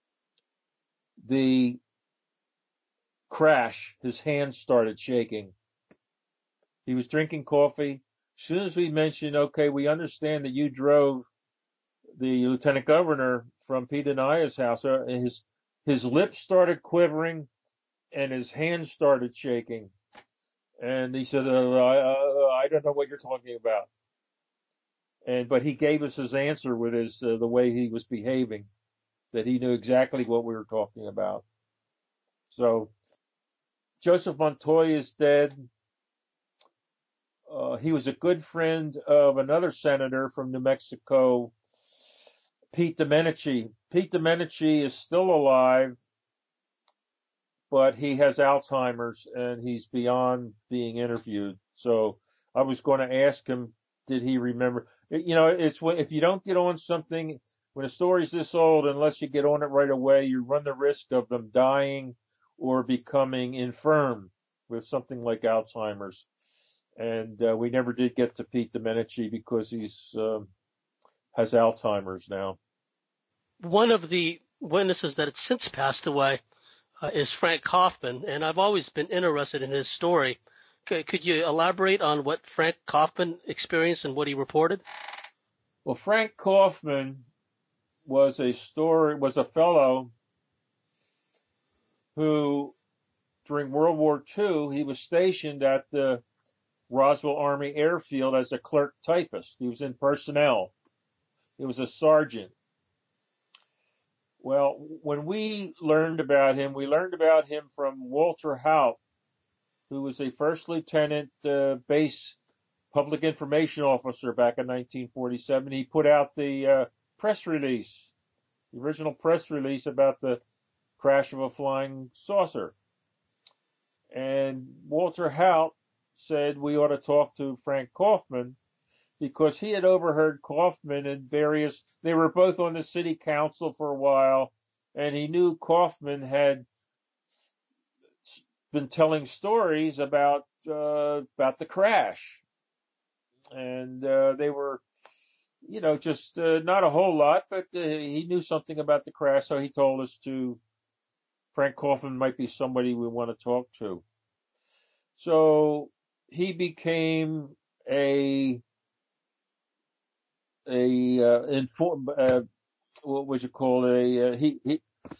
the crash, his hands started shaking. He was drinking coffee. As soon as we mentioned, okay, we understand that you drove the lieutenant governor from Pete Anaya's house, uh, his his lips started quivering and his hands started shaking. And he said, uh, I, uh, I don't know what you're talking about. And but he gave us his answer with his uh, the way he was behaving, that he knew exactly what we were talking about. So Joseph Montoya is dead. Uh, he was a good friend of another senator from New Mexico, Pete Domenici. Pete Domenici is still alive, but he has Alzheimer's and he's beyond being interviewed. So I was going to ask him, did he remember? You know, it's if you don't get on something, when a story's this old, unless you get on it right away, you run the risk of them dying or becoming infirm with something like Alzheimer's. And uh, we never did get to Pete Domenici because he's uh, has Alzheimer's now. One of the witnesses that has since passed away uh, is Frank Kaufman, and I've always been interested in his story. C- could you elaborate on what Frank Kaufman experienced and what he reported? Well, Frank Kaufman was a story was a fellow who, during World War Two, he was stationed at the Roswell Army Airfield as a clerk typist. He was in personnel. He was a sergeant. Well, when we learned about him, we learned about him from Walter Haut, who was a first lieutenant uh, base public information officer back in nineteen forty-seven. He put out the uh, press release, the original press release about the crash of a flying saucer. And Walter Haut said we ought to talk to Frank Kaufman because he had overheard Kaufman and various, they were both on the city council for a while, and he knew Kaufman had been telling stories about uh, about the crash. And uh, they were, you know, just uh, not a whole lot, but uh, he knew something about the crash, so he told us to, Frank Kaufman might be somebody we want to talk to. So he became a a uh, inform uh, what would you call it? A uh, he he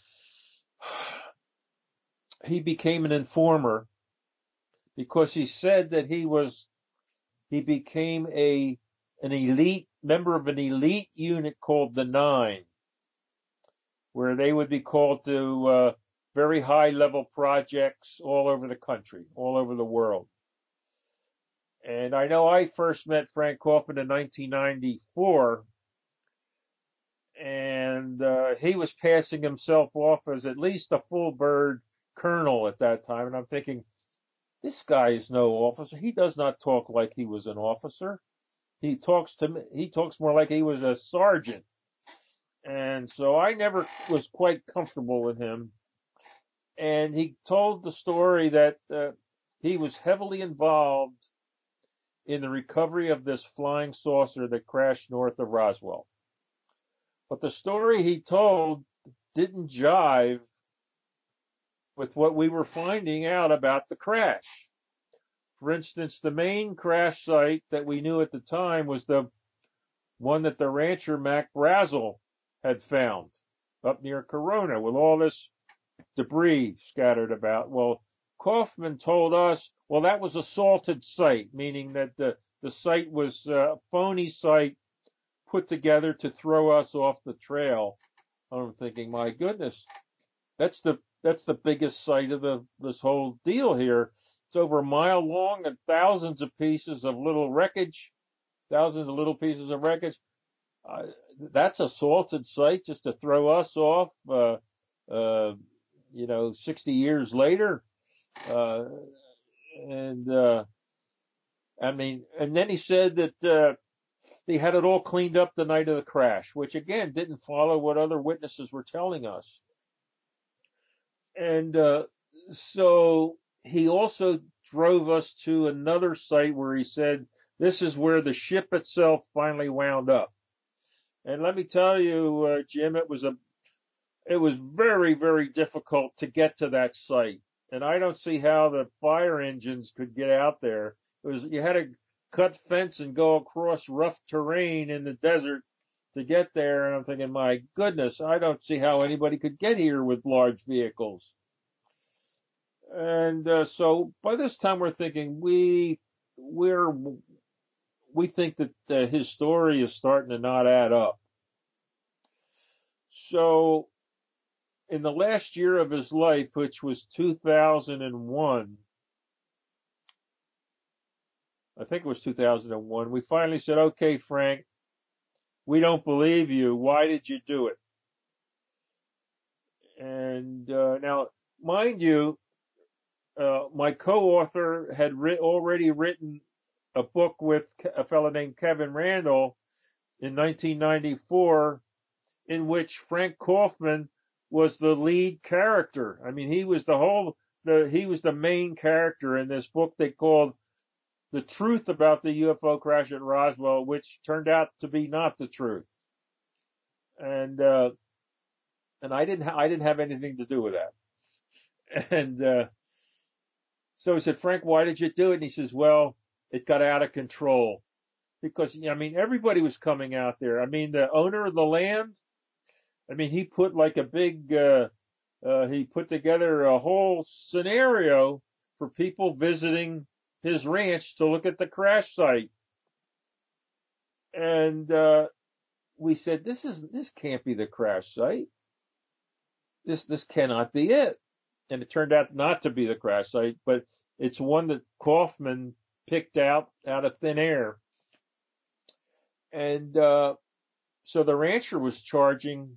he became an informer because he said that he was he became a an elite member of an elite unit called the Nine, where they would be called to uh, very high level projects all over the country, all over the world. And I know I first met Frank Kaufman in nineteen ninety-four, and uh, he was passing himself off as at least a full bird colonel at that time. And I'm thinking, this guy is no officer. He does not talk like he was an officer. He talks to me, he talks more like he was a sergeant. And so I never was quite comfortable with him. And he told the story that uh, he was heavily involved in the recovery of this flying saucer that crashed north of Roswell. But the story he told didn't jive with what we were finding out about the crash. For instance, the main crash site that we knew at the time was the one that the rancher Mac Brazel had found up near Corona with all this debris scattered about. Well, Kaufman told us, well, that was a salted site, meaning that the, the site was a phony site put together to throw us off the trail. I'm thinking, my goodness, that's the that's the biggest site of the this whole deal here. It's over a mile long and thousands of pieces of little wreckage, thousands of little pieces of wreckage. Uh, that's a salted site just to throw us off, uh, uh, you know, sixty years later. Uh, and, uh, I mean, and then he said that, uh, they had it all cleaned up the night of the crash, which again didn't follow what other witnesses were telling us. And, uh, so he also drove us to another site where he said, this is where the ship itself finally wound up. And let me tell you, uh, Jim, it was a, it was very, very difficult to get to that site. And I don't see how the fire engines could get out there. It was, you had to cut fence and go across rough terrain in the desert to get there. And I'm thinking, my goodness, I don't see how anybody could get here with large vehicles. And, uh, so by this time we're thinking we, we're, we think that uh, his story is starting to not add up. So in the last year of his life, which was two thousand one, I think it was two thousand one, we finally said, okay, Frank, we don't believe you. Why did you do it? And uh, now, mind you, uh, my co-author had ri- already written a book with a fellow named Kevin Randall in nineteen ninety-four, in which Frank Kaufman was the lead character. I mean, he was the whole, the, he was the main character in this book they called The Truth About the U F O Crash at Roswell, which turned out to be not the truth. And, uh, and I didn't, ha- I didn't have anything to do with that. And, uh, so he said, Frank, why did you do it? And he says, well, it got out of control because, I mean, everybody was coming out there. I mean, the owner of the land, I mean, he put like a big, uh, uh, he put together a whole scenario for people visiting his ranch to look at the crash site. And, uh, we said, this is, this can't be the crash site. This, this cannot be it. And it turned out not to be the crash site, but it's one that Kaufman picked out out of thin air. And, uh, so the rancher was charging,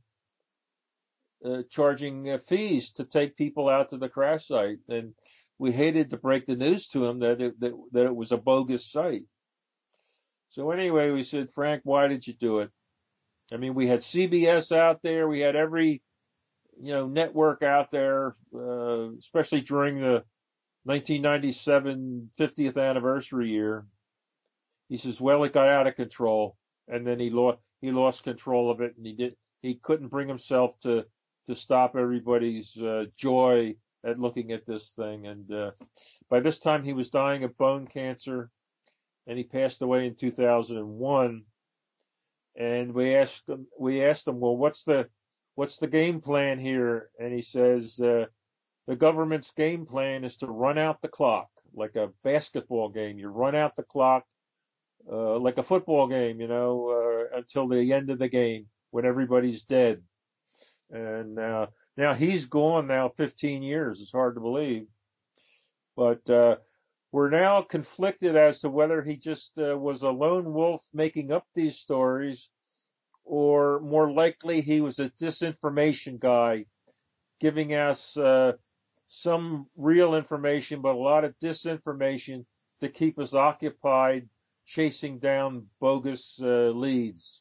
uh, charging uh, fees to take people out to the crash site. And we hated to break the news to him that it, that, that it was a bogus site. So anyway, we said, Frank, why did you do it? I mean, we had C B S out there. We had every, you know, network out there, uh, especially during the nineteen ninety-seven fiftieth anniversary year. He says, well, it got out of control. And then he lost, he lost control of it, and he did, he couldn't bring himself to, to stop everybody's, uh, joy at looking at this thing. And, uh, by this time he was dying of bone cancer, and he passed away in two thousand one. And we asked him, we asked him, well, what's the, what's the game plan here? And he says, uh, the government's game plan is to run out the clock, like a basketball game. You run out the clock, uh, like a football game, you know, uh, until the end of the game when everybody's dead. And, uh, now he's gone now fifteen years. It's hard to believe, but, uh, we're now conflicted as to whether he just uh, was a lone wolf making up these stories, or more likely he was a disinformation guy giving us uh, some real information, but a lot of disinformation to keep us occupied chasing down bogus uh, leads.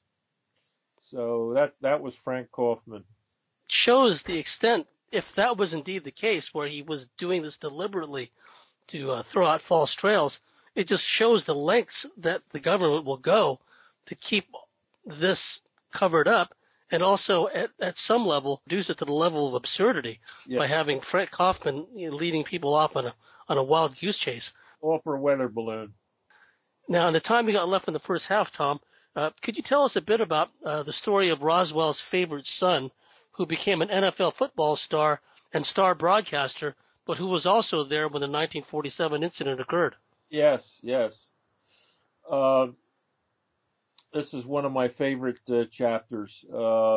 So that that was Frank Kaufman. Shows the extent, if that was indeed the case, where he was doing this deliberately to uh, throw out false trails, it just shows the lengths that the government will go to keep this covered up, and also at, at some level reduce it to the level of absurdity yeah. by having Frank Kaufman, you know, leading people off on a on a wild goose chase. All for a weather balloon. Now, in the time we got left in the first half, Tom, Uh, could you tell us a bit about uh, the story of Roswell's favorite son, who became an N F L football star and star broadcaster, but who was also there when the nineteen forty-seven incident occurred? Yes, yes. Uh, this is one of my favorite uh, chapters. Uh,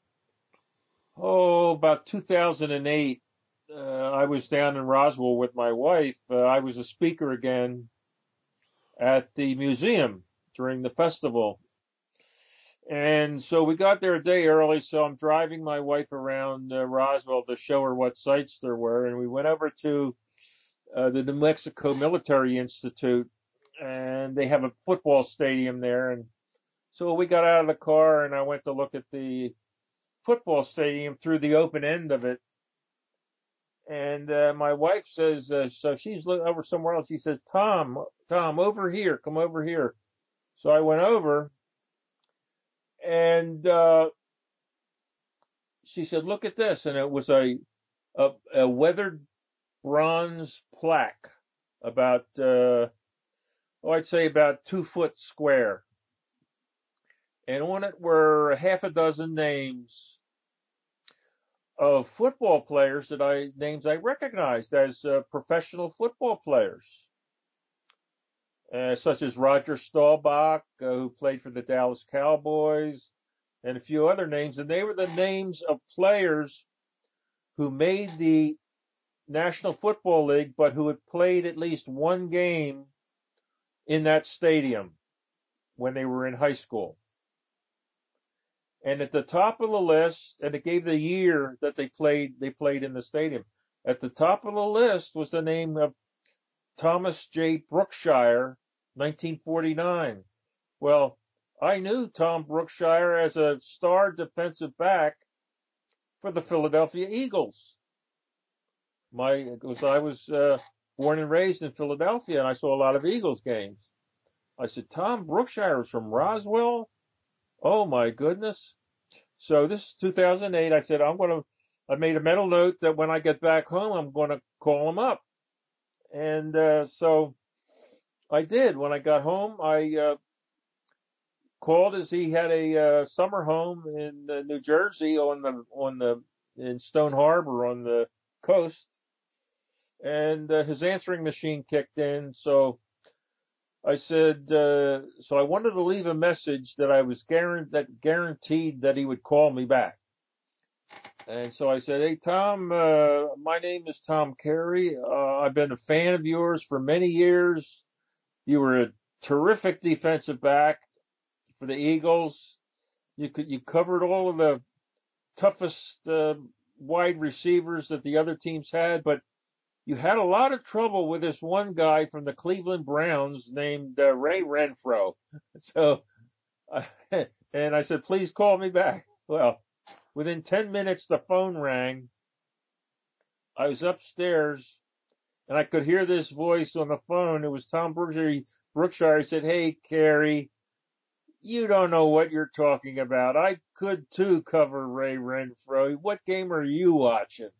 oh, about two thousand eight, uh, I was down in Roswell with my wife. Uh, I was a speaker again at the museum during the festival. And so we got there a day early, so I'm driving my wife around uh, Roswell to show her what sites there were. And we went over to uh, the New Mexico Military Institute, and they have a football stadium there. And so we got out of the car, and I went to look at the football stadium through the open end of it. And uh, my wife says, uh, so she's over somewhere else. She says, Tom, Tom, over here, come over here. So I went over, and uh, she said, look at this. And it was a, a, a weathered bronze plaque about, uh, oh, I'd say about two foot square. And on it were half a dozen names of football players that I, names I recognized as uh, professional football players. Uh, such as Roger Staubach, uh, who played for the Dallas Cowboys, and a few other names. And they were the names of players who made the National Football League, but who had played at least one game in that stadium when they were in high school. And at the top of the list, and it gave the year that they played, they played in the stadium. At the top of the list was the name of Thomas J. Brookshire, nineteen forty-nine. Well, I knew Tom Brookshire as a star defensive back for the Philadelphia Eagles. My, because I was uh, born and raised in Philadelphia, and I saw a lot of Eagles games. I said, Tom Brookshire is from Roswell? Oh my goodness. So this is two thousand eight. I said, I'm going to, I made a mental note that when I get back home, I'm going to call him up. And uh, so I did. When I got home, I uh, called as he had a uh, summer home in uh, New Jersey on the, on the, in Stone Harbor on the coast. And uh, his answering machine kicked in. So I said, uh, so I wanted to leave a message that I was guaranteed, that guaranteed that he would call me back. And so I said, hey, Tom, uh, my name is Tom Carey. Uh, I've been a fan of yours for many years. You were a terrific defensive back for the Eagles. You could, you covered all of the toughest, uh, wide receivers that the other teams had, but you had a lot of trouble with this one guy from the Cleveland Browns named uh, Ray Renfro. So, uh, and I said, please call me back. Well, within ten minutes, the phone rang. I was upstairs, and I could hear this voice on the phone. It was Tom Brookshire. Brookshire. He said, hey, Carey, you don't know what you're talking about. I could, too, cover Ray Renfro. What game are you watching?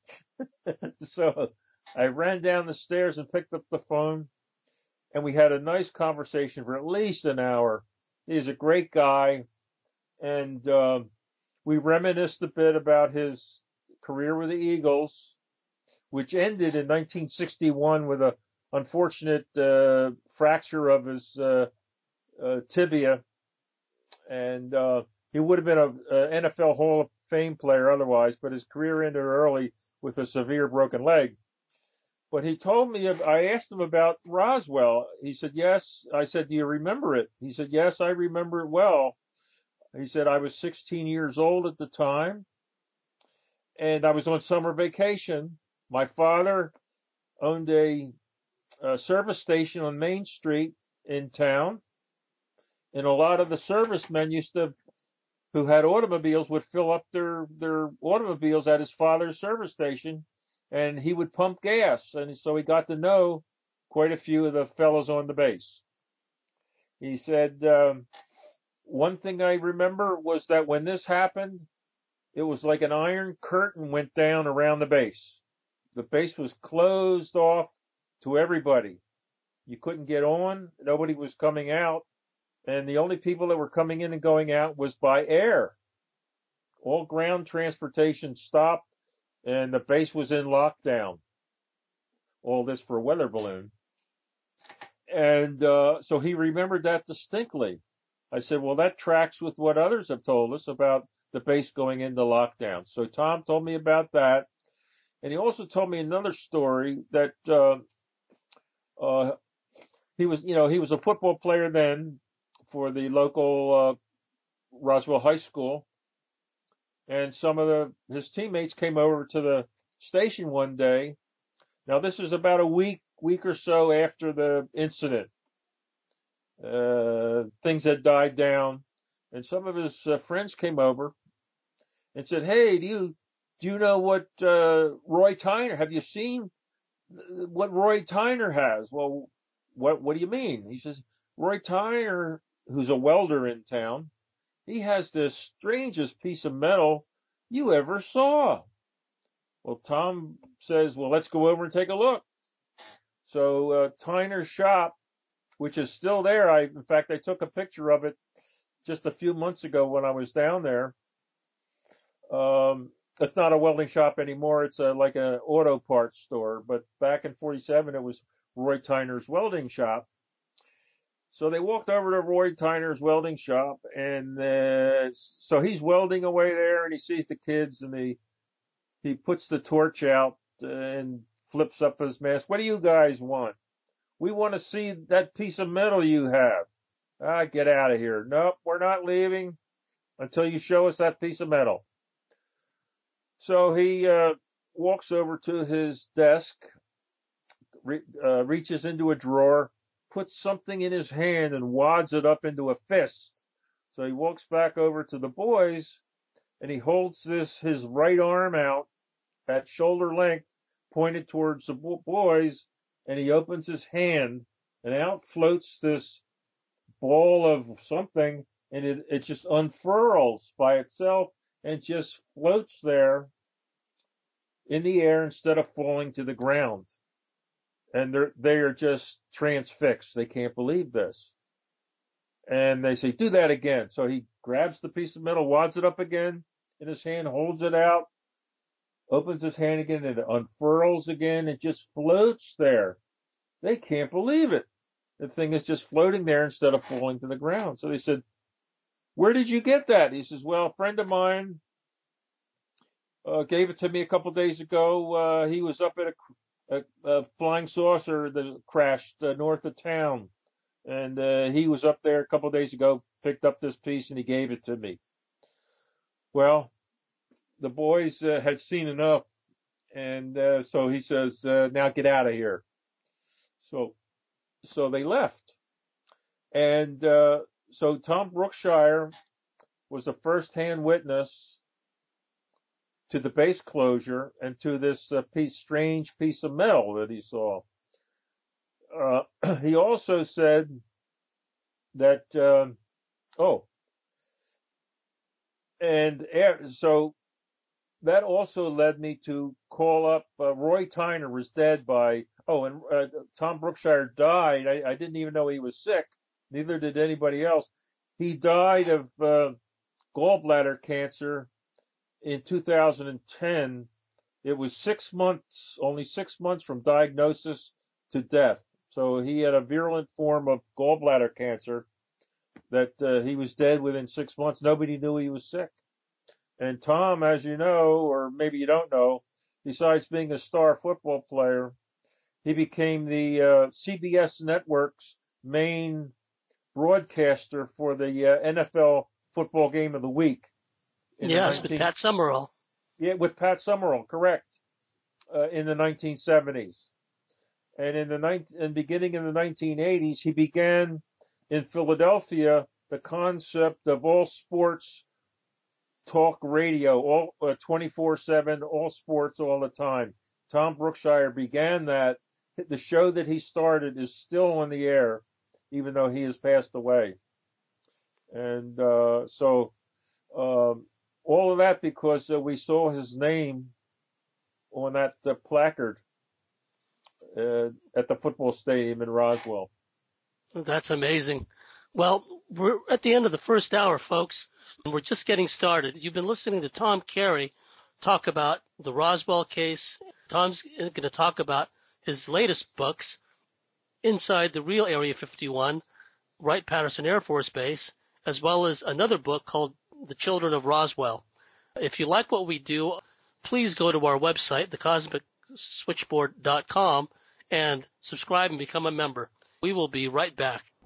So I ran down the stairs and picked up the phone, and we had a nice conversation for at least an hour. He's a great guy, and uh, we reminisced a bit about his career with the Eagles, which ended in nineteen sixty-one with a unfortunate uh, fracture of his uh, uh, tibia, and uh, he would have been an N F L Hall of Fame player otherwise, but his career ended early with a severe broken leg. But he told me, I asked him about Roswell. He said, yes. I said, do you remember it? He said, yes, I remember it well. He said, I was sixteen years old at the time, and I was on summer vacation. My father owned a, a service station on Main Street in town, and a lot of the servicemen used to, who had automobiles, would fill up their, their automobiles at his father's service station, and he would pump gas. And so he got to know quite a few of the fellows on the base. He said, um, one thing I remember was that when this happened, it was like an iron curtain went down around the base. The base was closed off to everybody. You couldn't get on. Nobody was coming out. and the only people that were coming in and going out was by air. All ground transportation stopped, and the base was in lockdown. All this for a weather balloon. And uh, so he remembered that distinctly. I said, well, that tracks with what others have told us about the base going into lockdown. So Tom told me about that. And he also told me another story that uh, uh, he was, you know, he was a football player then for the local uh, Roswell High School. And some of the his teammates came over to the station one day. Now, this is about a week, week or so after the incident. Uh, things had died down, and some of his uh, friends came over and said, "Hey, do you do you know what uh, Roy Tyner? Have you seen what Roy Tyner has?" Well, what what do you mean? He says, "Roy Tyner, who's a welder in town, he has this strangest piece of metal you ever saw." Well, Tom says, "Well, let's go over and take a look." So uh, Tyner's shop, which is still there. I, in fact, I took a picture of it just a few months ago when I was down there. Um, it's not a welding shop anymore. It's a, like an auto parts store. But back in forty-seven, it was Roy Tyner's welding shop. So they walked over to Roy Tyner's welding shop, and uh, so he's welding away there, and he sees the kids, and he he puts the torch out and flips up his mask. "What do you guys want?" "We want to see that piece of metal you have." "Ah, get out of here." "Nope, we're not leaving until you show us that piece of metal." So he uh, walks over to his desk, re- uh, reaches into a drawer, puts something in his hand and wads it up into a fist. So he walks back over to the boys, and he holds this his right arm out at shoulder length, pointed towards the boys, and he opens his hand, and out floats this ball of something, and it, it just unfurls by itself and just floats there in the air instead of falling to the ground. And they're, they are just transfixed. They can't believe this. And they say, "Do that again." So he grabs the piece of metal, wads it up again in his hand, holds it out, opens his hand again, and it unfurls again. It just floats there. They can't believe it. The thing is just floating there instead of falling to the ground. So they said, "Where did you get that?" He says, "Well, a friend of mine uh, gave it to me a couple days ago. Uh, he was up at a, a, a flying saucer that crashed uh, north of town. And uh, he was up there a couple days ago, picked up this piece, and he gave it to me." Well, the boys uh, had seen enough, and uh, so he says, uh, "Now get out of here." So, so they left. And uh, so Tom Brookshire was a first-hand witness to the base closure and to this uh, piece, strange piece of metal that he saw. Uh, he also said that, um, oh, and so that also led me to call up uh, Roy Tyner was dead by, oh, and uh, Tom Brookshire died. I, I didn't even know he was sick. Neither did anybody else. He died of uh, gallbladder cancer in two thousand ten. It was six months, only six months from diagnosis to death. So he had a virulent form of gallbladder cancer that uh, he was dead within six months. Nobody knew he was sick. And Tom, as you know, or maybe you don't know, besides being a star football player, he became the uh, C B S Network's main broadcaster for the uh, N F L football game of the week. Yes, nineteen with Pat Summerall. Yeah, with Pat Summerall, correct, uh, in the nineteen seventies. And in the ni- in beginning in the nineteen eighties, he began in Philadelphia the concept of all sports talk radio, all uh, twenty-four seven, all sports, all the time. Tom Brookshire began that. The show that he started is still on the air, even though he has passed away. And uh, so um, all of that because uh, we saw his name on that uh, placard uh, at the football stadium in Roswell. That's amazing. Well, we're at the end of the first hour, folks, and we're just getting started. You've been listening to Tom Carey talk about the Roswell case. Tom's going to talk about his latest books, Inside the Real Area fifty-one, Wright-Patterson Air Force Base, as well as another book called The Children of Roswell. If you like what we do, please go to our website, the cosmic switchboard dot com, and subscribe and become a member. We will be right back.